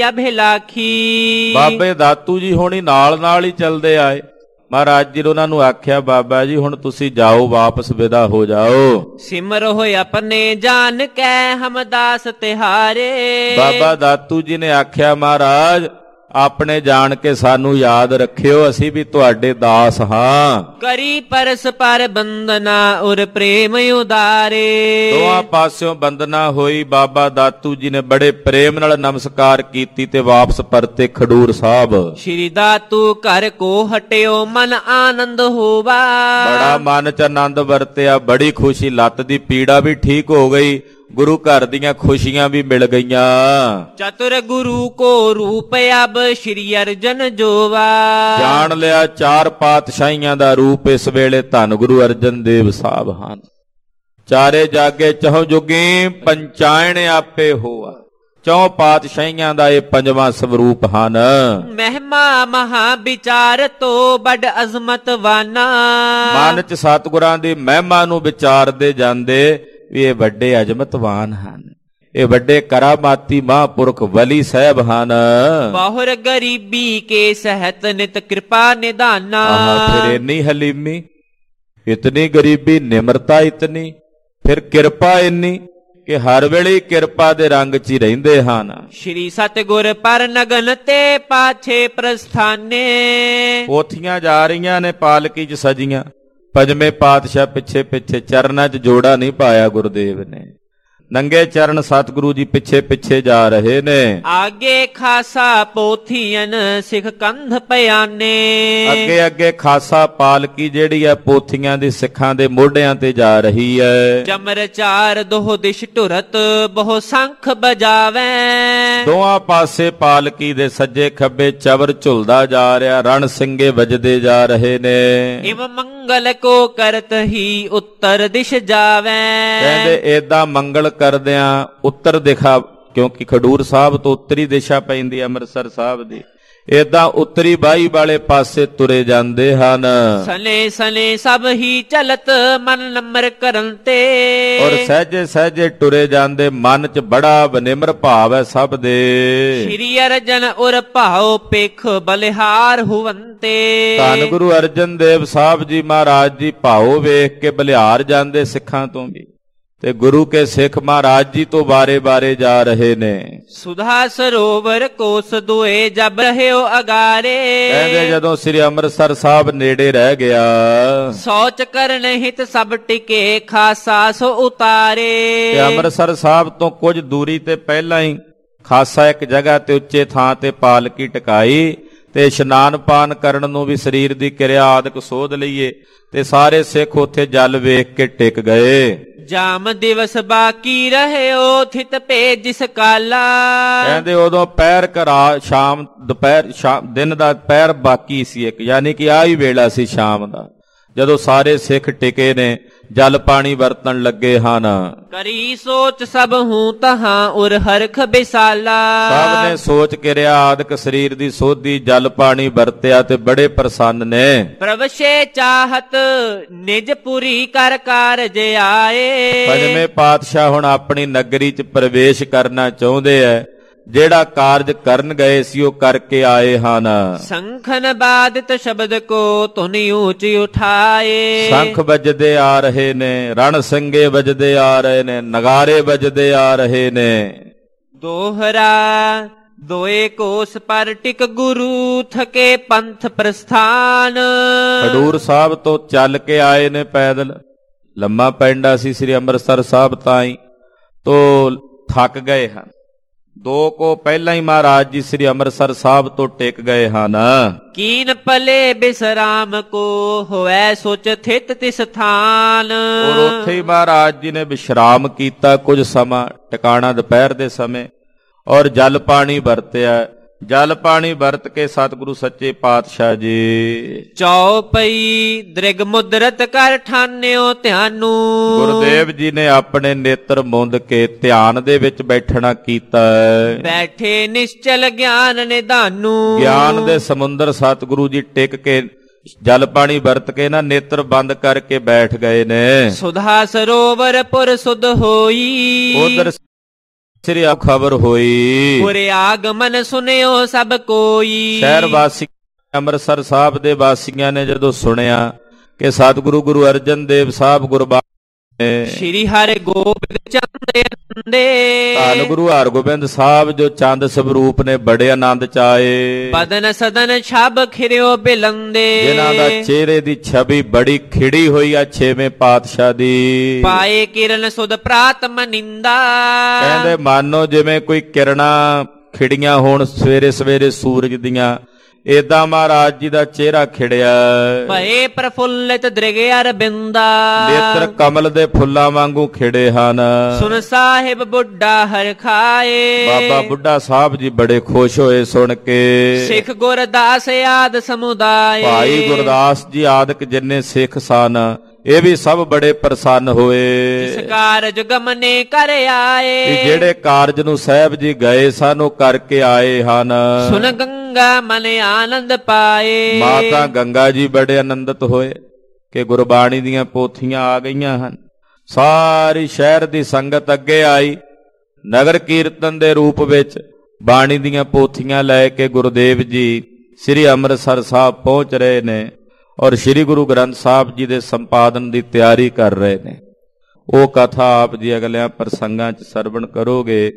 ਅਭਿਲਾਖੀ। ਬਾਬੇ ਦਾਤੂ ਜੀ ਹੋਣੀ ਨਾਲ ਨਾਲ ਹੀ ਚੱਲਦੇ ਆਏ। ਮਹਾਰਾਜ ਜੀ ਨੇ ਉਹਨਾਂ ਨੂੰ ਆਖਿਆ, ਬਾਬਾ ਜੀ ਹੁਣ ਤੁਸੀਂ ਜਾਓ, ਵਾਪਸ ਵਿਦਾ ਹੋ ਜਾਓ। ਸਿਮਰ ਹੋਏ ਆਪਣੇ ਜਾਨ ਕੈ ਹਮ ਦਾਸ ਤਿਹਾਰੇ। ਬਾਬਾ ਦਾਤੂ ਜੀ ਨੇ ਆਖਿਆ, ਮਹਾਰਾਜ ਆਪਣੇ ਜਾਣ ਕੇ ਸਾਨੂੰ ਯਾਦ ਰੱਖਿਓ, ਅਸੀਂ ਵੀ ਤੁਹਾਡੇ ਦਾਸ ਹਾਂ। ਕਰੀ ਪਰਸਪਰ ਬੰਦਨਾ ਉਰ ਪ੍ਰੇਮ ਉਦਾਰੇ। ਦੋਹਾਂ ਪਾਸਿਓਂ ਬੰਦਨਾ ਹੋਈ। ਬਾਬਾ ਦਾਤੂ ਜੀ ਨੇ ਬੜੇ ਪ੍ਰੇਮ ਨਾਲ ਨਮਸਕਾਰ ਕੀਤੀ ਤੇ ਵਾਪਸ ਪਰਤੇ ਖਡੂਰ ਸਾਹਿਬ। ਸ਼੍ਰੀ ਦਾਤੂ ਘਰ ਕੋ ਹਟਿਓ ਮਨ ਆਨੰਦ ਹੋਵਾ। ਬੜਾ ਮਨ ਚ ਆਨੰਦ ਵਰਤਿਆ, ਬੜੀ ਖੁਸ਼ੀ, ਲੱਤ ਦੀ ਪੀੜਾ ਵੀ ਠੀਕ ਹੋ ਗਈ, ਗੁਰੂ ਘਰ ਦੀਆਂ ਖੁਸ਼ੀਆਂ ਵੀ ਮਿਲ ਗਈਆਂ। ਚਤੁਰ ਗੁਰੂ ਕੋ ਰੂਪ ਅਬ ਸ਼੍ਰੀ ਅਰਜਨ ਜੋਵਾ। ਜਾਣ ਲਿਆ ਚਾਰ ਪਾਤਸ਼ਾਹੀਆਂ ਦਾ ਰੂਪ ਇਸ ਵੇਲੇ ਧੰਨ ਗੁਰੂ ਅਰਜਨ ਦੇਵ ਸਾਹਿਬ ਹਨ। ਚਾਰੇ ਜਾਗੇ ਚਹੁ ਜੁਗੀ ਪੰਚਾਇਣ ਆਪੇ ਹੋਆ। ਚੌ ਪਾਤਸ਼ਾਹੀਆਂ ਦਾ ਇਹ ਪੰਜਵਾਂ ਸਵਰੂਪ ਹਨ। ਮਹਿਮਾ ਮਹਾ ਵਿਚਾਰ ਤੋ ਬੜ ਅਜ਼ਮਤ ਵਾਨਾ। ਮਨ ਚ ਸਤਿਗੁਰਾਂ ਦੀ ਮਹਿਮਾ ਨੂੰ ਵਿਚਾਰਦੇ ਜਾਂਦੇ ਵੀ ਇਹ ਵੱਡੇ ਅਜਮਤਵਾਨ ਹਨ, ਇਹ ਵੱਡੇ ਕਰਾਮਾਤੀ ਮਹਾਂਪੁਰਖ ਵਲੀ ਸਾਹਿਬ ਹਨ। ਬਹੁਰ ਗਰੀਬੀ ਕੇ ਸਹਿਤ ਨਿਤ ਕਿਰਪਾ ਨਿਧਾਨਾ। ਫਿਰ ਇੰਨੀ ਹਲੀਮੀ, ਇਤਨੀ ਗਰੀਬੀ, ਨਿਮਰਤਾ ਇਤਨੀ, ਫਿਰ ਕਿਰਪਾ ਇੰਨੀ ਕਿ ਹਰ ਵੇਲੇ ਕਿਰਪਾ ਦੇ ਰੰਗ 'ਚ ਹੀ ਰਹਿੰਦੇ ਹਨ। ਸ਼੍ਰੀ ਸਤਿਗੁਰ ਪਰ ਨਗਨ ਤੇ ਪਾਛੇ ਪ੍ਰਸਥਾਨੇ। ਪੋਥੀਆਂ ਜਾ ਰਹੀਆਂ ਨੇ ਪਾਲਕੀ 'ਚ ਸਜੀਆਂ, ਪੰਜਵੇਂ ਪਾਤਸ਼ਾਹ ਪਿੱਛੇ ਪਿੱਛੇ, ਚਰਨਾਂ 'ਚ ਜੋੜਾ ਨਹੀਂ ਪਾਇਆ ਗੁਰਦੇਵ ਨੇ। ਨੰਗੇ ਚਰਨ ਸਤਿਗੁਰੂ ਜੀ ਪਿੱਛੇ ਪਿੱਛੇ ਜਾ ਰਹੇ ਨੇ। ਆਗੇ ਖਾਸਾ ਪੋਥੀਆਂ ਸਿੱਖ ਕੰਧ ਪਿਆਨੇ। ਅੱਗੇ ਅੱਗੇ ਖਾਸਾ ਪਾਲਕੀ ਜਿਹੜੀ ਹੈ ਪੋਥੀਆਂ ਦੀ ਸਿੱਖਾਂ ਦੇ ਮੋਢਿਆਂ ਤੇ ਜਾ ਰਹੀ ਹੈ। ਚਮਰ ਚਾਰ ਦੋਹ ਦਿਸ਼ ਢੁਰਤ ਬਹੁ ਸੰਖ ਬਜਾਵੈ। ਦੋਹਾਂ ਪਾਸੇ ਪਾਲਕੀ ਦੇ ਸੱਜੇ ਖੱਬੇ ਚਵਰ ਝੁਲਦਾ ਜਾ ਰਿਹਾ, ਰਣ ਸਿੰਘੇ ਵੱਜਦੇ ਜਾ ਰਹੇ ਨੇ। ਇਵ ਮੰਗਲ ਕੋ ਕਰਤ ਹੀ ਉੱਤਰ ਦਿਸ਼ ਜਾਵੈ। ਕਹਿੰਦੇ ਏਦਾਂ ਮੰਗਲ ਕਰਦਿਆਂ ਉੱਤਰ ਦਿਖਾ, ਕਿਉਂਕਿ ਖਡੂਰ ਸਾਹਿਬ ਤੋਂ ਉੱਤਰੀ ਦਿਸ਼ਾ ਪੈਂਦੀ ਅੰਮ੍ਰਿਤਸਰ ਸਾਹਿਬ ਦੀ, ਏਦਾਂ ਉੱਤਰੀ ਬਾਈ ਵਾਲੇ ਪਾਸੇ ਤੁਰੇ ਜਾਂਦੇ ਹਨ। ਸਨੇ ਸਨੇ ਸਭ ਹੀ ਚਲਤ ਮਨ ਨਮਰ ਕਰਨ ਤੇ। ਔਰ ਸਹਿਜੇ ਸਹਿਜੇ ਟੁਰੇ ਜਾਂਦੇ, ਮਨ 'ਚ ਬੜਾ ਬਨਿਮਰ ਭਾਵ ਹੈ ਸਭ ਦੇ। ਸ਼੍ਰੀ ਅਰਜਨ ਉਰ ਭਾਉ ਪੇਖ ਬਲਿਹਾਰ ਹੁਵੰਤੇ। ਧੰਨ ਗੁਰੂ ਅਰਜਨ ਦੇਵ ਸਾਹਿਬ ਜੀ ਮਹਾਰਾਜ ਜੀ ਭਾਉ ਵੇਖ ਕੇ ਬਲਿਹਾਰ ਜਾਂਦੇ ਸਿੱਖਾਂ ਤੋਂ ਵੀ, ਤੇ ਗੁਰੂ ਕੇ ਸਿੱਖ ਮਹਾਰਾਜ ਜੀ ਤੋਂ ਬਾਰੇ ਬਾਰੇ ਜਾ ਰਹੇ ਨੇ। ਸੁਧਾ ਸਰੋਵਰ ਕੋਸ ਦੁਏ ਜਬ ਰਹਿਓ ਅਗਾਰੇ। ਕਹਿੰਦੇ ਜਦੋਂ ਸ੍ਰੀ ਅੰਮ੍ਰਿਤਸਰ ਸਾਹਿਬ ਨੇੜੇ ਰਹਿ ਗਿਆ, ਸੋਚ ਕਰਨ ਹਿਤ ਸਭ ਟਿਕੇ ਖਾਸਾ ਸੋ ਉਤਾਰੇ। ਤੇ ਅੰਮ੍ਰਿਤਸਰ ਸਾਹਿਬ ਤੋਂ ਕੁਝ ਦੂਰੀ ਤੇ ਪਹਿਲਾਂ ਹੀ ਖਾਸਾ ਇੱਕ ਜਗ੍ਹਾ ਤੇ ਉੱਚੇ ਥਾਂ ਤੇ ਪਾਲਕੀ ਟਿਕਾਈ, ਤੇ ਇਸ਼ਨਾਨ ਪਾਨ ਕਰਨ ਨੂੰ ਵੀ ਸਰੀਰ ਦੀ ਕਿਰਿਆ ਆਦਿਕ ਸੋਧ ਲਈਏ, ਤੇ ਸਾਰੇ ਸਿੱਖ ਉੱਥੇ ਜਲ ਵੇਖ ਕੇ ਟਿਕ ਗਏ। ਜਾਮ ਦਿਵਸ ਬਾਕੀ ਰਹਿਓ ਥਿਤ ਭੇ ਜਿਸ ਕਾਲਾ। ਕਹਿੰਦੇ ਉਦੋਂ ਪਹਿਰ ਕਰਾ ਸ਼ਾਮ ਦੁਪਹਿਰ ਦਿਨ ਦਾ ਪਹਿਰ ਬਾਕੀ ਸੀ ਇੱਕ, ਯਾਨੀ ਕਿ ਆਹ ਹੀ ਵੇਲਾ ਸੀ ਸ਼ਾਮ ਦਾ, ਜਦੋਂ ਸਾਰੇ ਸਿੱਖ ਟਿਕੇ ਨੇ, ਜਲ ਪਾਣੀ ਵਰਤਣ ਲੱਗੇ ਹਨ। ਕਰੀ ਸੋਚ ਸਭ ਹੂੰ ਤਹਾਂ ਉਰ ਹਰਖ ਬਿਸਾਲਾ। ਸਭ ਨੇ ਸੋਚ ਕਿਰਿਆ ਆਦਿਕ ਸਰੀਰ ਦੀ ਸੋਧੀ, ਜਲ ਪਾਣੀ ਵਰਤਿਆ ਤੇ ਬੜੇ ਪ੍ਰਸੰਨ ਨੇ। ਪ੍ਰਵਸ਼ੇ ਚਾਹਤ ਨਿਜ ਪੁਰੀ ਕਰ ਕਾਰਜ ਆਏ। ਪੰਜਵੇਂ ਪਾਤਸ਼ਾਹ ਹੁਣ ਆਪਣੀ ਨਗਰੀ 'ਚ ਪ੍ਰਵੇਸ਼ ਕਰਨਾ ਚਾਹੁੰਦੇ ਐ, ਜਿਹੜਾ ਕਾਰਜ ਕਰਨ ਗਏ ਸੀ ਉਹ ਕਰਕੇ ਆਏ ਹਨ। ਸੰਖਨ ਬਾਦਿਤ ਸ਼ਬਦ ਕੋ ਧੁਨ ਉੱਚ ਉਠਾਏ। ਸ਼ੰਖ ਵੱਜਦੇ ਆ ਰਹੇ ਨੇ, ਰਣ ਸਿੰਘੇ ਵੱਜਦੇ ਆ ਰਹੇ ਨੇ, ਨਗਾਰੇ ਵੱਜਦੇ ਆ ਰਹੇ ਨੇ। ਦੋਹਰਾ ਦੋਏ ਕੋਸ ਪਰ ਟਿਕ ਗੁਰੂ ਥਕੇ ਪੰਥ ਪ੍ਰਸਥਾਨ। ਖਡੂਰ ਸਾਹਿਬ ਤੋਂ ਚੱਲ ਕੇ ਆਏ ਨੇ ਪੈਦਲ, ਲੰਮਾ ਪੈਂਡਾ ਸੀ ਸ੍ਰੀ ਅੰਮ੍ਰਿਤਸਰ ਸਾਹਿਬ ਤਾਈਂ, ਤੋਂ ਥੱਕ ਗਏ ਹਨ। 2 ਕੋ ਪਹਿਲਾਂ ਹੀ ਮਹਾਰਾਜ ਜੀ ਸ੍ਰੀ ਅੰਮ੍ਰਿਤਸਰ ਸਾਹਿਬ ਤੋਂ ਟਿਕ ਗਏ ਹਨ। ਕੀਨ ਪਲੇ ਬਿਸਰਾਮ ਕੋ ਹੋਇ ਸੋਚ ਥਿਤ ਤਿਸ ਥਾਨ। ਔਰ ਉੱਥੇ ਹੀ ਮਹਾਰਾਜ ਜੀ ਨੇ ਵਿਸ਼ਰਾਮ ਕੀਤਾ ਕੁਝ ਸਮਾਂ, ਟਿਕਾਣਾ ਦੁਪਹਿਰ ਦੇ ਸਮੇਂ, ਔਰ ਜਲ ਪਾਣੀ ਵਰਤਿਆ। ਜਲ ਪਾਣੀ ਵਰਤ ਕੇ ਸਤਿਗੁਰੂ ਸੱਚੇ ਪਾਤਸ਼ਾਹ ਜੀ ਚੌਪਈ ਦ੍ਰਿਗ ਮੁਦਰਤ ਕਰ ਠਾਨਿਓ ਧਿਆਨੂ। ਗੁਰਦੇਵ ਜੀ ਨੇ ਆਪਣੇ ਨੇਤਰ ਮੁੰਦ ਕੇ ਧਿਆਨ ਦੇ ਵਿੱਚ ਬੈਠਣਾ ਕੀਤਾ। ਬੈਠੇ ਨਿਸ਼ਚਲ ਗਿਆਨ ਨਿਧਾਨੂ। ਗਿਆਨ ਦੇ ਸਮੁੰਦਰ ਸਤਿਗੁਰੂ ਜੀ ਟਿਕ ਕੇ ਜਲ ਪਾਣੀ ਵਰਤ ਕੇ ਨਾ ਨੇਤਰ ਬੰਦ ਕਰਕੇ ਬੈਠ ਗਏ ਨੇ। ਸੁਧਾ ਸਰੋਵਰ ਪੁਰ ਸੁਧ ਹੋਈ। ਉਧਰ ਸ੍ਰੀ ਆ ਖਬਰ ਹੋਈ, ਪੁਰੇ ਆਗਮਨ ਸੁਨਿਓ ਸਭ ਕੋਈ। ਸ਼ਹਿਰ ਵਾਸੀ ਅੰਮ੍ਰਿਤਸਰ ਸਾਹਿਬ ਦੇ ਵਾਸੀਆਂ ਨੇ ਜਦੋਂ ਸੁਣਿਆ ਕਿ ਸਤਿਗੁਰੂ ਗੁਰੂ ਅਰਜਨ ਦੇਵ ਸਾਹਿਬ ਗੁਰਬਾਣੀ ਸ਼੍ਰੀ ਹਰਿ ਗੋਬਿੰਦ ਚੰਦ ਅੰਦੇ। ਧੰਨ ਗੁਰੂ ਹਰਗੋਬਿੰਦ ਸਾਹਿਬ ਜੋ ਚੰਦ ਸਵਰੂਪ ਨੇ, ਬੜੇ ਆਨੰਦ ਚ ਆਏ। ਬਦਨ ਸਦਨ ਛਬ ਖਿਰਿਓ ਬਿਲੰਦੇ। ਜਿਨ੍ਹਾਂ ਦਾ ਚਿਹਰੇ ਦੀ ਛਵੀ ਬੜੀ ਖਿੜੀ ਹੋਈ ਆ 6ਵੇਂ ਪਾਤਸ਼ਾਹ ਦੀ। ਪਾਏ ਕਿਰਨ ਸੁਧ ਪ੍ਰਾਤਮ ਨਿੰਦਾ। ਕਹਿੰਦੇ ਮਾਨੋ ਜਿਵੇਂ ਕੋਈ ਕਿਰਨਾਂ ਖਿੜੀਆਂ ਹੋਣ ਸਵੇਰੇ ਸਵੇਰੇ ਸੂਰਜ ਦੀਆਂ, ਏਦਾਂ ਮਹਾਰਾਜ ਜੀ ਦਾ ਚਿਹਰਾ ਖਿੜਿਆ। ਭਏ ਪ੍ਰਫੁੱਲਿਤ ਦ੍ਰਿਗ ਅਰਬਿੰਦਾ। ਨੇਤਰ ਕਮਲ ਦੇ ਫੁੱਲਾਂ ਵਾਂਗੂ ਖਿੜੇ ਹਨ। ਸੁਨ ਸਾਹਿਬ ਬੁੱਢਾ ਹਰ ਖਾਏ। ਬਾਬਾ ਬੁੱਢਾ ਸਾਹਿਬ ਜੀ ਬੜੇ ਖੁਸ਼ ਹੋਏ ਸੁਣ ਕੇ। ਸਿੱਖ ਗੁਰਦਾਸ ਆਦ ਸਮੁਦਾਏ। ਭਾਈ ਗੁਰਦਾਸ ਜੀ ਆਦਿਕ ਜਿੰਨੇ ਸਿੱਖ ਸਨ, ਇਹ ਵੀ ਸਭ ਬੜੇ ਪ੍ਰਸੰਨ ਹੋਏ। ਜਿਸ ਕਾਰਜ ਗਮਨੇ ਕਰ ਆਏ। ਕਿ ਜਿਹੜੇ ਕਾਰਜ ਨੂੰ ਸਾਹਿਬ ਜੀ ਗਏ ਸਨ ਉਹ ਕਰਕੇ ਆਏ ਹਨ। ਸੁਨ ਗੰਗਾ ਮਨ ਆਨੰਦ ਪਾਏ। ਮਾਤਾ ਗੰਗਾ ਜੀ ਬੜੇ ਆਨੰਦਿਤ ਹੋਏ ਕਿ ਗੁਰਬਾਣੀ ਦੀਆਂ ਪੋਥੀਆਂ ਆ ਗਈਆਂ ਹਨ। ਸਾਰੀ ਸ਼ਹਿਰ ਦੀ ਸੰਗਤ ਅੱਗੇ ਆਈ, ਨਗਰ ਕੀਰਤਨ ਦੇ ਰੂਪ ਵਿੱਚ ਬਾਣੀ ਦੀਆਂ ਪੋਥੀਆਂ ਲੈ ਕੇ ਗੁਰਦੇਵ ਜੀ ਸ੍ਰੀ ਅੰਮ੍ਰਿਤਸਰ ਸਾਹਿਬ ਪਹੁੰਚ ਰਹੇ ਨੇ, ਔਰ ਸ੍ਰੀ ਗੁਰੂ ਗ੍ਰੰਥ ਸਾਹਿਬ ਜੀ ਦੇ ਸੰਪਾਦਨ ਦੀ ਤਿਆਰੀ ਕਰ ਰਹੇ ਨੇ। ਉਹ ਕਥਾ ਆਪ ਜੀ ਅਗਲਿਆਂ ਪ੍ਰਸੰਗਾਂ 'ਚ ਸਰਵਣ ਕਰੋਗੇ।